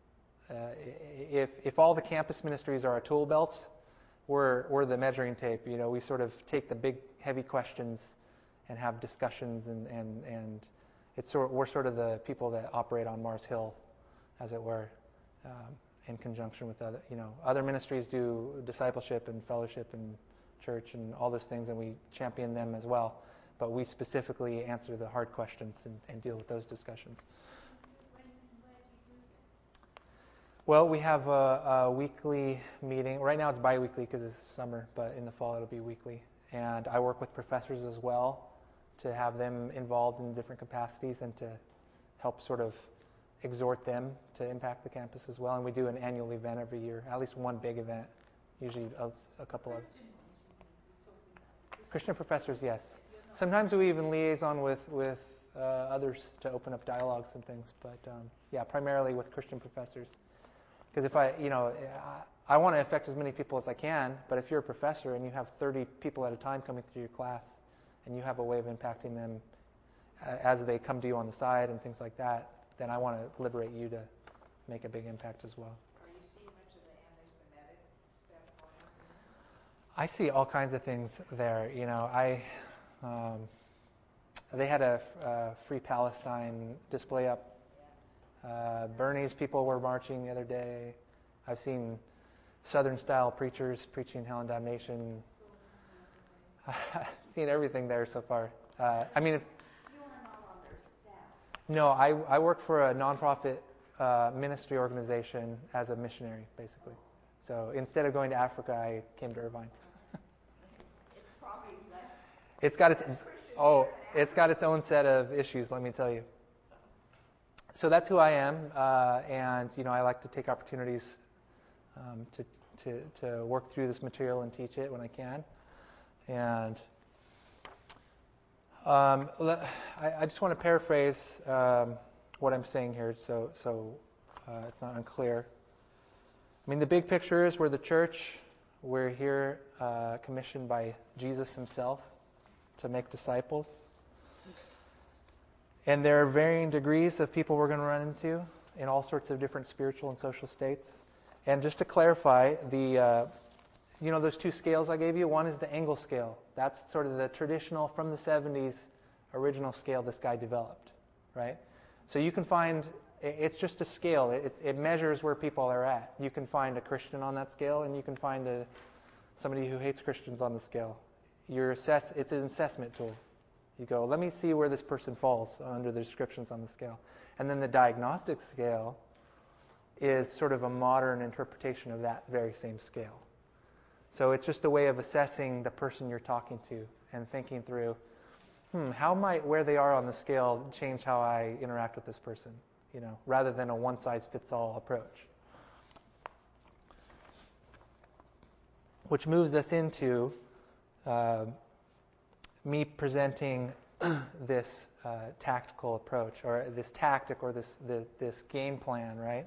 If all the campus ministries are our tool belts, we're the measuring tape. We sort of take the big, heavy questions and have discussions, and we're sort of the people that operate on Mars Hill, as it were, in conjunction with other ministries do discipleship and fellowship and church and all those things, and we champion them as well. But we specifically answer the hard questions and deal with those discussions. Where do you do this? Well, we have a weekly meeting. Right now it's bi-weekly because it's summer, but in the fall it'll be weekly. And I work with professors as well to have them involved in different capacities and to help sort of exhort them to impact the campus as well. And we do an annual event every year, at least one big event, usually a couple of. Christian professors, yes. Sometimes we even liaison with others to open up dialogues and things, but yeah, primarily with Christian professors. Because if I want to affect as many people as I can, but if you're a professor and you have 30 people at a time coming through your class, and you have a way of impacting them as they come to you on the side and things like that, then I want to liberate you to make a big impact as well. Are you seeing much of the anti-Semitic stuff going on here? I see all kinds of things there. They had a Free Palestine display up. Bernese people were marching the other day. I've seen Southern-style preachers preaching hell and damnation. I've seen everything there so far. You are not on their staff. No, I work for a nonprofit ministry organization as a missionary, basically. So instead of going to Africa, I came to Irvine. It's probably less. It's got its own set of issues, let me tell you. So that's who I am, and I like to take opportunities to work through this material and teach it when I can. And I just want to paraphrase what I'm saying here, so it's not unclear. I mean, the big picture is we're the church. We're here commissioned by Jesus himself to make disciples. And there are varying degrees of people we're going to run into in all sorts of different spiritual and social states. And just to clarify, those two scales I gave you, one is the Engel scale. That's sort of the traditional, from the 70s, original scale this guy developed, right? So you can find, it's just a scale. It measures where people are at. You can find a Christian on that scale, and you can find somebody who hates Christians on the scale. It's an assessment tool. You go, let me see where this person falls under the descriptions on the scale. And then the diagnostic scale is sort of a modern interpretation of that very same scale. So it's just a way of assessing the person you're talking to and thinking through, how might where they are on the scale change how I interact with this person, rather than a one-size-fits-all approach. Which moves us into me presenting this tactical approach, or this tactic, or this game plan, right?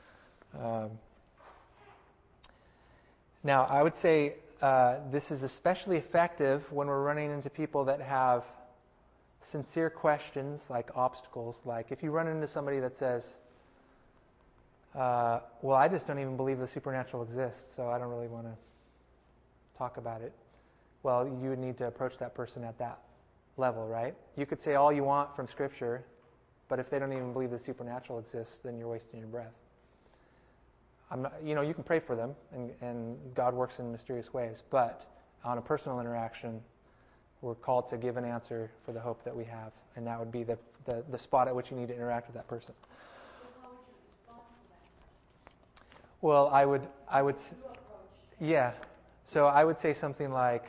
Now, I would say this is especially effective when we're running into people that have sincere questions, like obstacles. Like if you run into somebody that says, well, I just don't even believe the supernatural exists, so I don't really want to talk about it. Well, you would need to approach that person at that level, right? You could say all you want from Scripture, but if they don't even believe the supernatural exists, then you're wasting your breath. You can pray for them, and God works in mysterious ways, but on a personal interaction, we're called to give an answer for the hope that we have, and that would be the spot at which you need to interact with that person. So how would you respond to that person? Well, I would. You approached. Yeah. So I would say something like,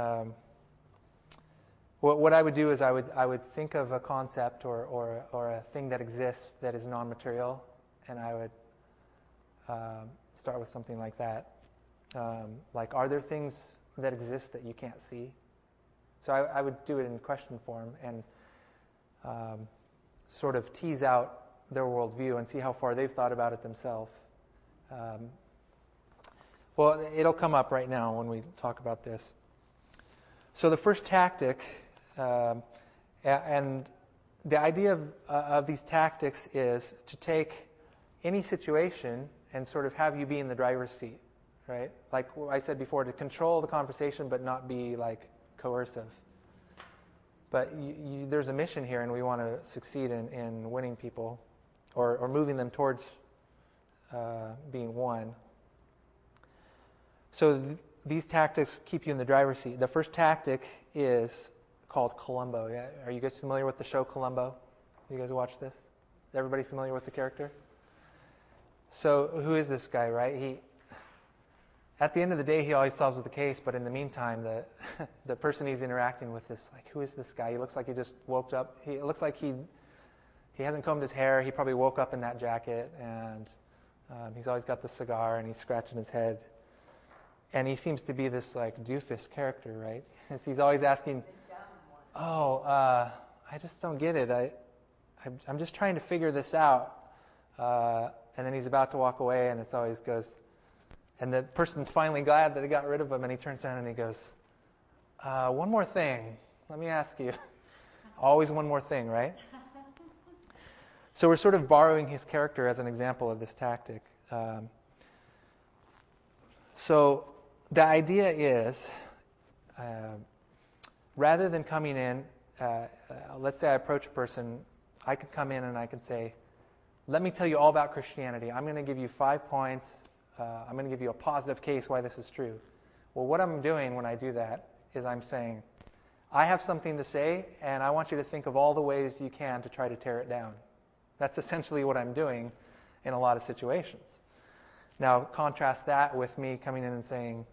what I would do is I would think of a concept or a thing that exists that is non-material, and I would start with something like that. Like, are there things that exist that you can't see? So I would do it in question form and sort of tease out their worldview and see how far they've thought about it themselves. Well, it'll come up right now when we talk about this. So the first tactic, and the idea of these tactics is to take any situation and sort of have you be in the driver's seat, right? Like I said before, to control the conversation but not be like coercive. But there's a mission here, and we want to succeed in winning people or moving them towards being won. So these tactics keep you in the driver's seat. The first tactic is called Columbo. Yeah? Are you guys familiar with the show Columbo? You guys watch this? Is everybody familiar with the character? So who is this guy, right? At the end of the day, he always solves the case, but in the meantime, the person he's interacting with is like, who is this guy? He looks like he just woke up. It looks like he hasn't combed his hair. He probably woke up in that jacket, and he's always got the cigar, and he's scratching his head. And he seems to be this like doofus character, right? He's always asking, I just don't get it. I'm just trying to figure this out. And then he's about to walk away, and it always goes, and the person's finally glad that they got rid of him, and he turns around and he goes, one more thing. Let me ask you. Always one more thing, right? So we're sort of borrowing his character as an example of this tactic. So the idea is, rather than coming in, let's say I approach a person, I could come in and I could say, let me tell you all about Christianity. I'm going to give you 5 points. I'm going to give you a positive case why this is true. Well, what I'm doing when I do that is I'm saying, I have something to say, and I want you to think of all the ways you can to try to tear it down. That's essentially what I'm doing in a lot of situations. Now, contrast that with me coming in and saying,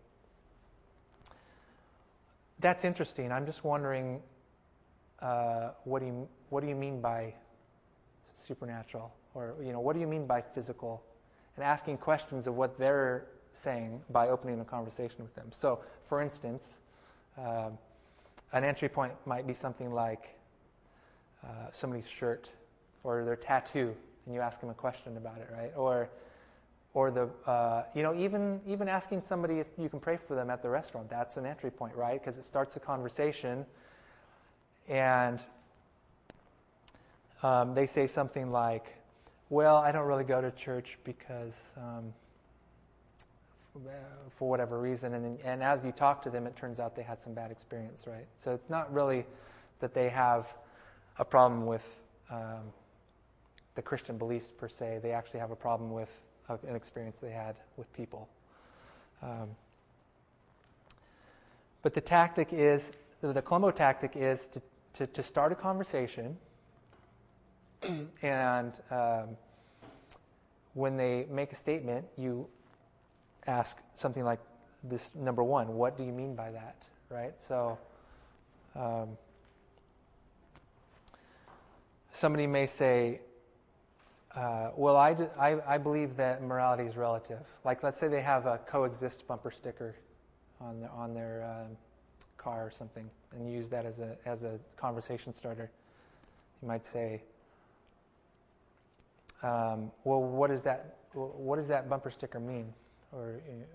that's interesting. I'm just wondering, what do you mean by supernatural? Or, what do you mean by physical? And asking questions of what they're saying by opening a conversation with them. So, for instance, an entry point might be something like somebody's shirt or their tattoo, and you ask them a question about it, right? Or the even asking somebody if you can pray for them at the restaurant. That's an entry point, right? Because it starts a conversation, and they say something like, well, I don't really go to church because for whatever reason. And as you talk to them, it turns out they had some bad experience, right? So it's not really that they have a problem with the Christian beliefs per se. They actually have a problem with an experience they had with people. But the Columbo tactic is to start a conversation. And when they make a statement, you ask something like this, number one, what do you mean by that, right? So somebody may say, well, I believe that morality is relative. Like, let's say they have a coexist bumper sticker on their car or something, and use that as a conversation starter. You might say, well, what does that bumper sticker mean? Or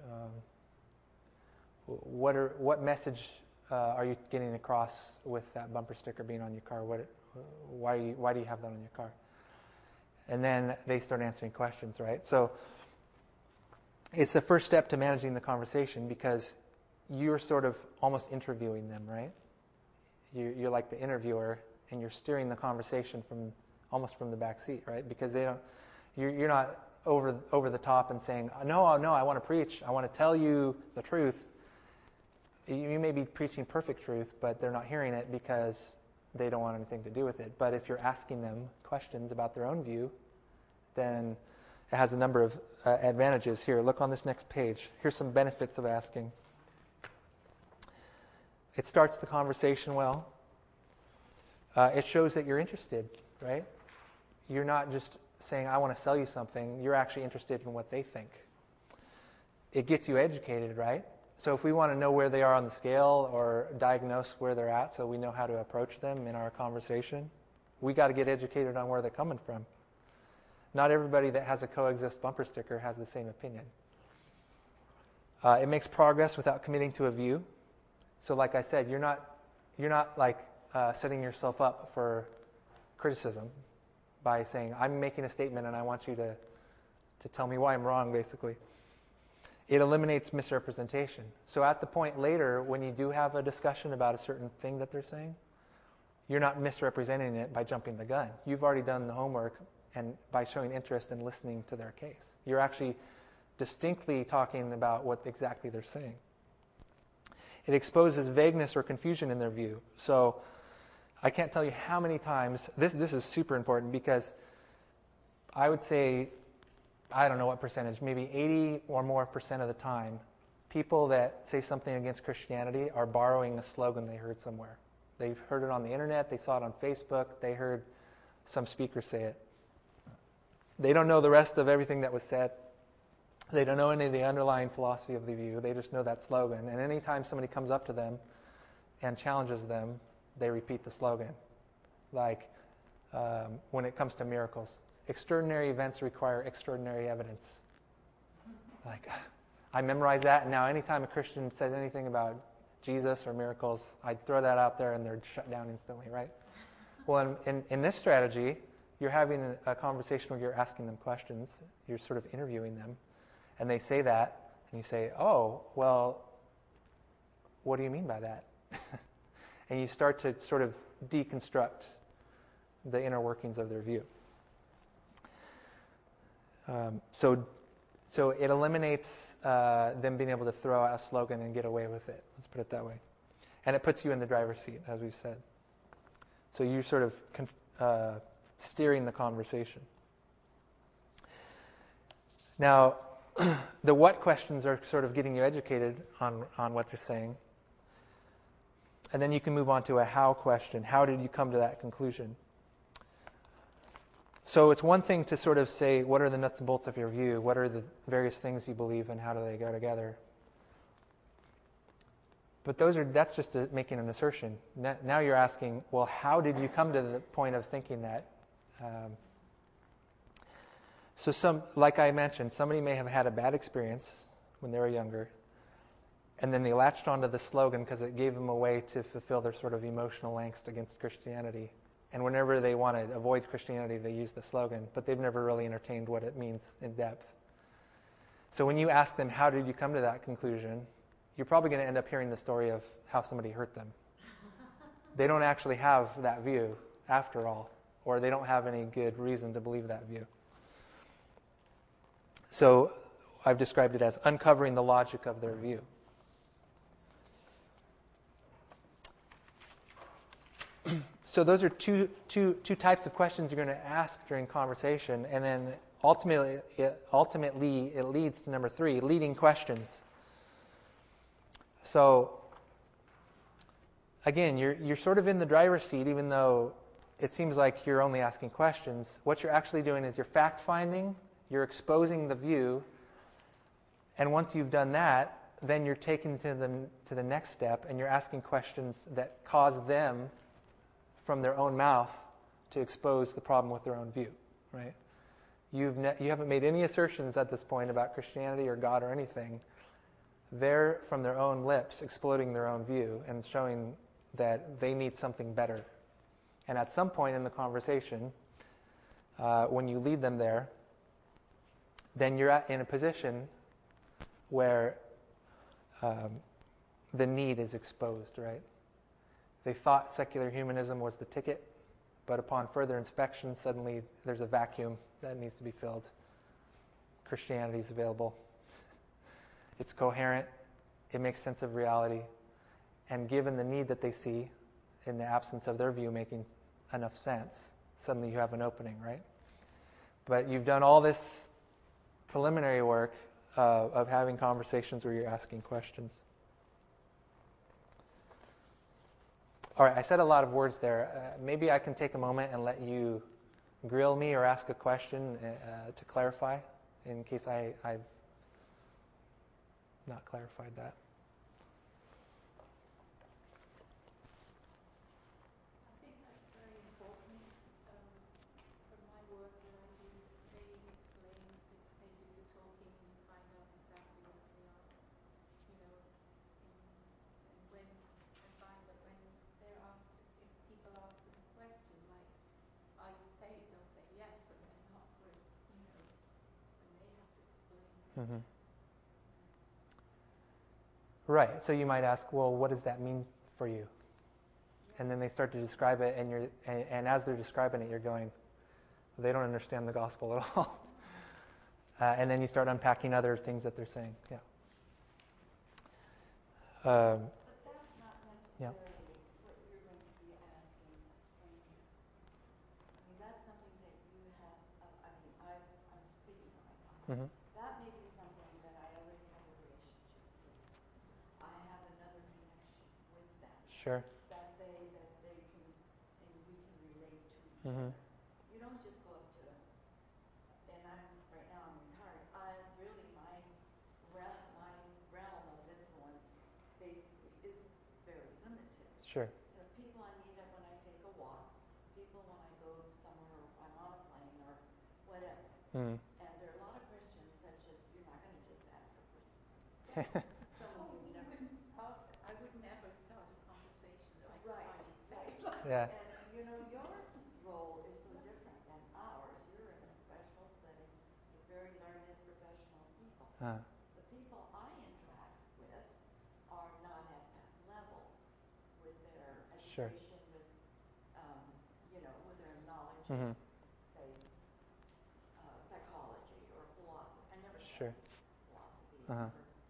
what message are you getting across with that bumper sticker being on your car? Why do you have that on your car? And then they start answering questions, right? So it's the first step to managing the conversation, because you're sort of almost interviewing them, right? You're like the interviewer, and you're steering the conversation almost from the back seat, right? Because you're not over the top and saying, no, I want to preach. I want to tell you the truth. You may be preaching perfect truth, but they're not hearing it because they don't want anything to do with it. But if you're asking them questions about their own view, then it has a number of advantages. Here, look on this next page. Here's some benefits of asking. It starts the conversation well. It shows that you're interested, right? You're not just saying, I want to sell you something. You're actually interested in what they think. It gets you educated, right? So if we want to know where they are on the scale or diagnose where they're at so we know how to approach them in our conversation, we got to get educated on where they're coming from. Not everybody that has a coexist bumper sticker has the same opinion. It makes progress without committing to a view. So like I said, you're not like setting yourself up for criticism by saying, I'm making a statement and I want you to tell me why I'm wrong, basically. It eliminates misrepresentation. So at the point later, when you do have a discussion about a certain thing that they're saying, you're not misrepresenting it by jumping the gun. You've already done the homework and by showing interest in listening to their case. You're actually distinctly talking about what exactly they're saying. It exposes vagueness or confusion in their view. So I can't tell you how many times, this is super important because I would say, I don't know what percentage, maybe 80 or more % of the time, people that say something against Christianity are borrowing a slogan they heard somewhere. They've heard it on the internet, they saw it on Facebook, they heard some speaker say it. They don't know the rest of everything that was said. They don't know any of the underlying philosophy of the view. They just know that slogan. And anytime somebody comes up to them and challenges them, they repeat the slogan. Like when it comes to miracles. Extraordinary events require extraordinary evidence. Like, I memorized that, and now anytime a Christian says anything about Jesus or miracles, I'd throw that out there and they're shut down instantly, right? Well, in this strategy, you're having a conversation where you're asking them questions. You're sort of interviewing them. And they say that, and you say, oh, well, what do you mean by that? And you start to sort of deconstruct the inner workings of their view. So it eliminates them being able to throw out a slogan and get away with it. Let's put it that way. And it puts you in the driver's seat, as we said. So you're sort of steering the conversation. Now, the what questions are sort of getting you educated on what they're saying. And then you can move on to a how question. How did you come to that conclusion? So it's one thing to sort of say, what are the nuts and bolts of your view? What are the various things you believe and how do they go together? But that's just making an assertion. Now you're asking, well, how did you come to the point of thinking that? So like I mentioned, somebody may have had a bad experience when they were younger, and then they latched onto the slogan because it gave them a way to fulfill their sort of emotional angst against Christianity. And whenever they want to avoid Christianity, they use the slogan, but they've never really entertained what it means in depth. So when you ask them, how did you come to that conclusion, you're probably going to end up hearing the story of how somebody hurt them. They don't actually have that view after all, or they don't have any good reason to believe that view. So I've described it as uncovering the logic of their view. So those are two types of questions you're going to ask during conversation, and then ultimately it leads to number 3, leading questions. So again, you're sort of in the driver's seat, even though it seems like you're only asking questions. What you're actually doing is you're fact-finding, you're exposing the view, and once you've done that, then you're taken to the next step, and you're asking questions that cause them, from their own mouth, to expose the problem with their own view, right? You haven't made any assertions at this point about Christianity or God or anything. They're, from their own lips, exploding their own view and showing that they need something better. And at some point in the conversation, when you lead them there, then you're in a position where the need is exposed, right? They thought secular humanism was the ticket, but upon further inspection, suddenly there's a vacuum that needs to be filled. Christianity is available. It's coherent. It makes sense of reality. And given the need that they see, in the absence of their view making enough sense, suddenly you have an opening, right? But you've done all this preliminary work of having conversations where you're asking questions. All right, I said a lot of words there. Maybe I can take a moment and let you grill me or ask a question to clarify, in case I've not clarified that. I think that's very important. From my work that I do, they explain that they do the talking and you find out exactly what they are, and when Mm-hmm. Right. So you might ask, well, what does that mean for you? And then they start to describe it, and as they're describing it, you're going, they don't understand the gospel at all. And then you start unpacking other things that they're saying. Yeah. But that's not Yeah. necessarily what you're going to be asking a stranger. I mean, that's something that you have, I'm speaking for myself. Mm-hmm. That may be something that I already have a relationship with. I have another connection with them. Sure. That they can, and we can relate to each Mm-hmm. other. You don't just go up to, and right now I'm retired, my realm of influence basically is very limited. Sure. You know, people I meet when I take a walk, people when I go somewhere, or I'm on a plane or whatever. Mm. And there are a lot of questions such as, you're not going to just ask a person for sex. Someone Oh, you've you never... wouldn't ask. I would never start a conversation like, Right, "Are you right. saved?" Yeah. And, you know, your role is so different than ours. You're in a professional setting with very learned professional people. The people I interact with are not at that level with their Sure. education, with their knowledge Mm-hmm. of, say, psychology or philosophy. I never Sure. studied philosophy. Uh-huh.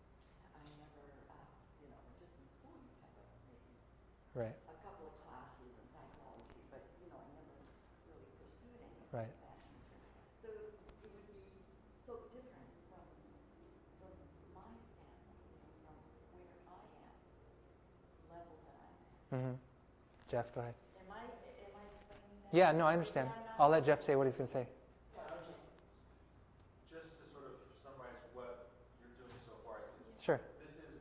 Just in school you have maybe Right. a couple of classes in psychology, but I never really pursued any of Right. that nature. So it would be so different from my standpoint, from where I am, level that I'm at. Mm-hmm. Jeff, go ahead. Am I explaining that? Yeah, no, I understand. I'll let Jeff say what he's going to say. Yeah, I was just to sort of summarize what you're doing so far. Sure. This is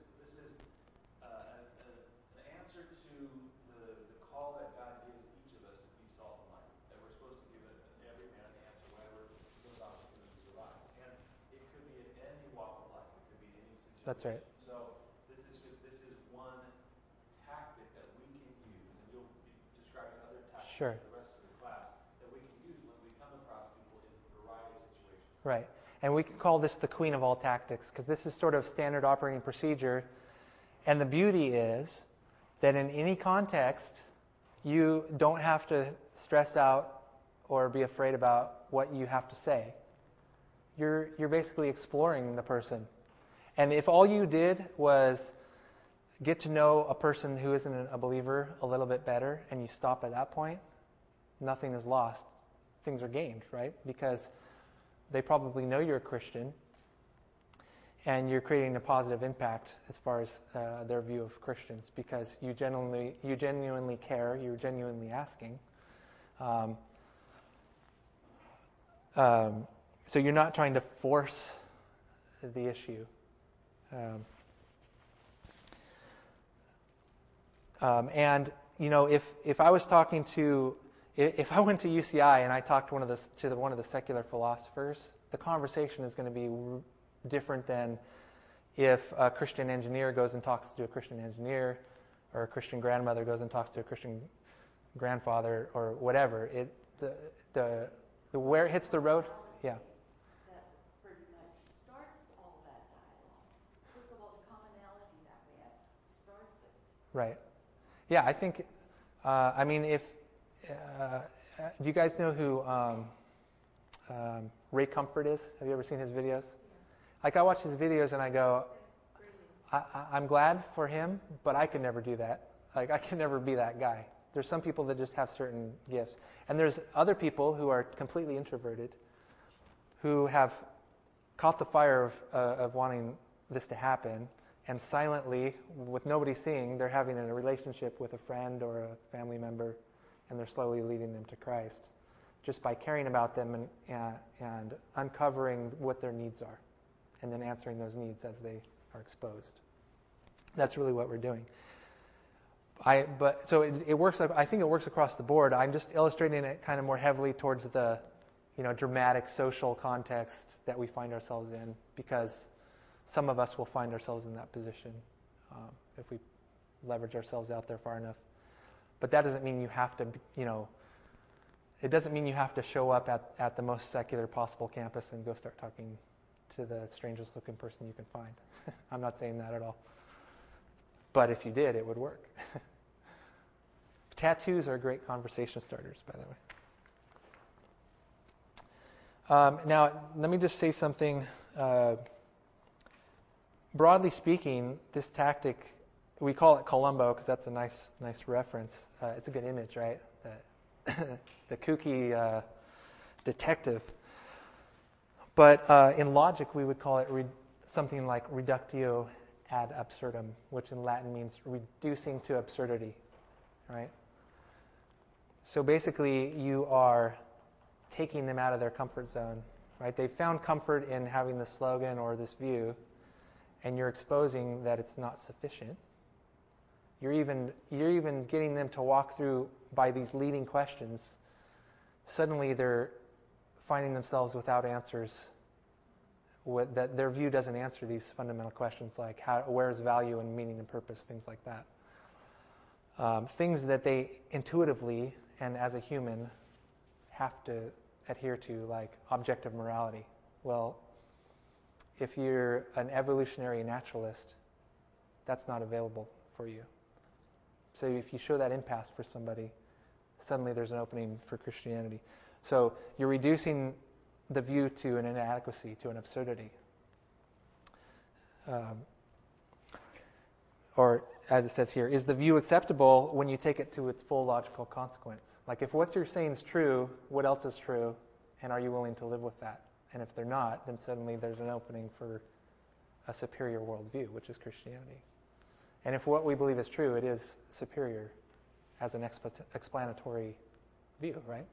an answer to the call that God gives each of us to be salt and light. That we're supposed to give every man an answer whenever those opportunities arise. And it could be in any walk of life. It could be in any situation. That's right. So this is one tactic that we can use, and you'll be describing other tactics Sure. for the rest of the class that we can use when we come across people in a variety of situations. Right. And we can call this the queen of all tactics, because this is sort of standard operating procedure. And the beauty is that in any context, you don't have to stress out or be afraid about what you have to say. You're basically exploring the person. And if all you did was get to know a person who isn't a believer a little bit better, and you stop at that point, nothing is lost. Things are gained, right? Because they probably know you're a Christian, and you're creating a positive impact as far as their view of Christians, because you genuinely care, you're genuinely asking. So you're not trying to force the issue. And if I was talking to, if I went to UCI and I talked to one of the secular philosophers, the conversation is going to be different than if a Christian engineer goes and talks to a Christian engineer, or a Christian grandmother goes and talks to a Christian grandfather, or whatever. The where it hits the road, yeah. That pretty much starts all that dialogue. First of all, the commonality that we have starts it. Right. Yeah, I think. If do you guys know who Ray Comfort is? Have you ever seen his videos? Like, I watch his videos and I go, I'm glad for him, but I could never do that. Like, I can never be that guy. There's some people that just have certain gifts. And there's other people who are completely introverted, who have caught the fire of wanting this to happen, and silently, with nobody seeing, they're having a relationship with a friend or a family member, and they're slowly leading them to Christ, just by caring about them and uncovering what their needs are, and then answering those needs as they are exposed. That's really what we're doing. It works. I think it works across the board. I'm just illustrating it kind of more heavily towards the, dramatic social context that we find ourselves in, because some of us will find ourselves in that position if we leverage ourselves out there far enough. But that doesn't mean you have to, it doesn't mean you have to show up at the most secular possible campus and go start talking to the strangest looking person you can find. I'm not saying that at all. But if you did, it would work. Tattoos are great conversation starters, by the way. Now, let me just say something. Broadly speaking, this tactic, we call it Columbo because that's a nice reference. It's a good image, right? The kooky detective. But in logic, we would call it something like reductio ad absurdum, which in Latin means reducing to absurdity, right? So basically, you are taking them out of their comfort zone, right? They've found comfort in having this slogan or this view, and you're exposing that it's not sufficient. You're even getting them to walk through by these leading questions. Suddenly, they're finding themselves without answers. That their view doesn't answer these fundamental questions like where is value and meaning and purpose, things like that. Things that they intuitively and as a human have to adhere to, like objective morality. Well, if you're an evolutionary naturalist, that's not available for you. So if you show that impasse for somebody, suddenly there's an opening for Christianity. So you're reducing the view to an inadequacy, to an absurdity. Or, as it says here, is the view acceptable when you take it to its full logical consequence? Like, if what you're saying is true, what else is true? And are you willing to live with that? And if they're not, then suddenly there's an opening for a superior worldview, which is Christianity. And if what we believe is true, it is superior as an explanatory view, right?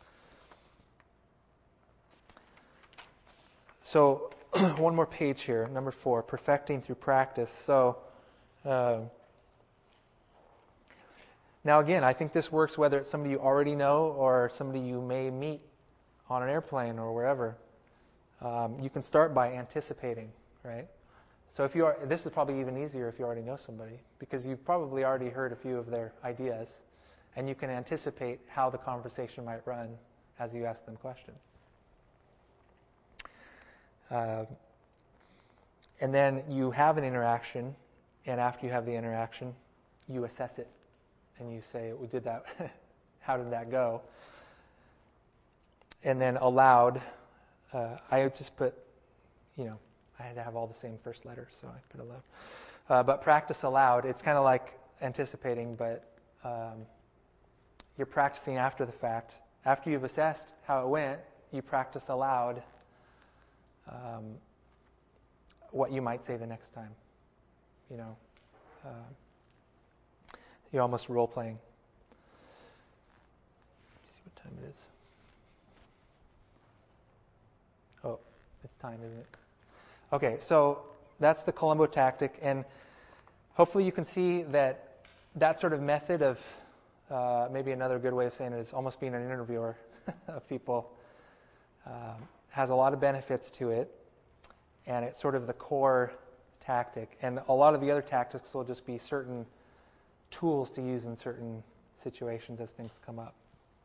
So, one more page here, number 4, perfecting through practice. So, now again, I think this works whether it's somebody you already know or somebody you may meet on an airplane or wherever. You can start by anticipating, right? So this is probably even easier if you already know somebody, because you've probably already heard a few of their ideas, and you can anticipate how the conversation might run as you ask them questions. And then you have an interaction, and after you have the interaction, you assess it, and you say, "We did that. How did that go?" And then aloud, I just put, I had to have all the same first letters, so I put aloud. But practice aloud. It's kind of like anticipating, but you're practicing after the fact. After you've assessed how it went, you practice aloud what you might say the next time. You're almost role-playing. See what time it is. Oh, it's time, isn't it? Okay, so that's the Columbo tactic, and hopefully you can see that sort of method of, maybe another good way of saying it is almost being an interviewer of people, has a lot of benefits to it, and it's sort of the core tactic. And a lot of the other tactics will just be certain tools to use in certain situations as things come up.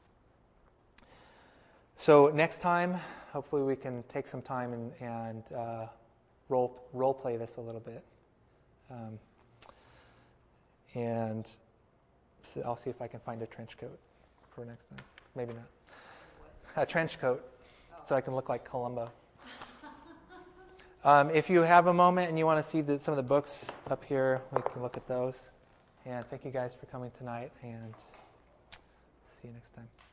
So next time, hopefully we can take some time and role play this a little bit. And so I'll see if I can find a trench coat for next time. Maybe not. A trench coat, so I can look like Columbo. If you have a moment and you want to see some of the books up here, we can look at those. And thank you guys for coming tonight, and see you next time.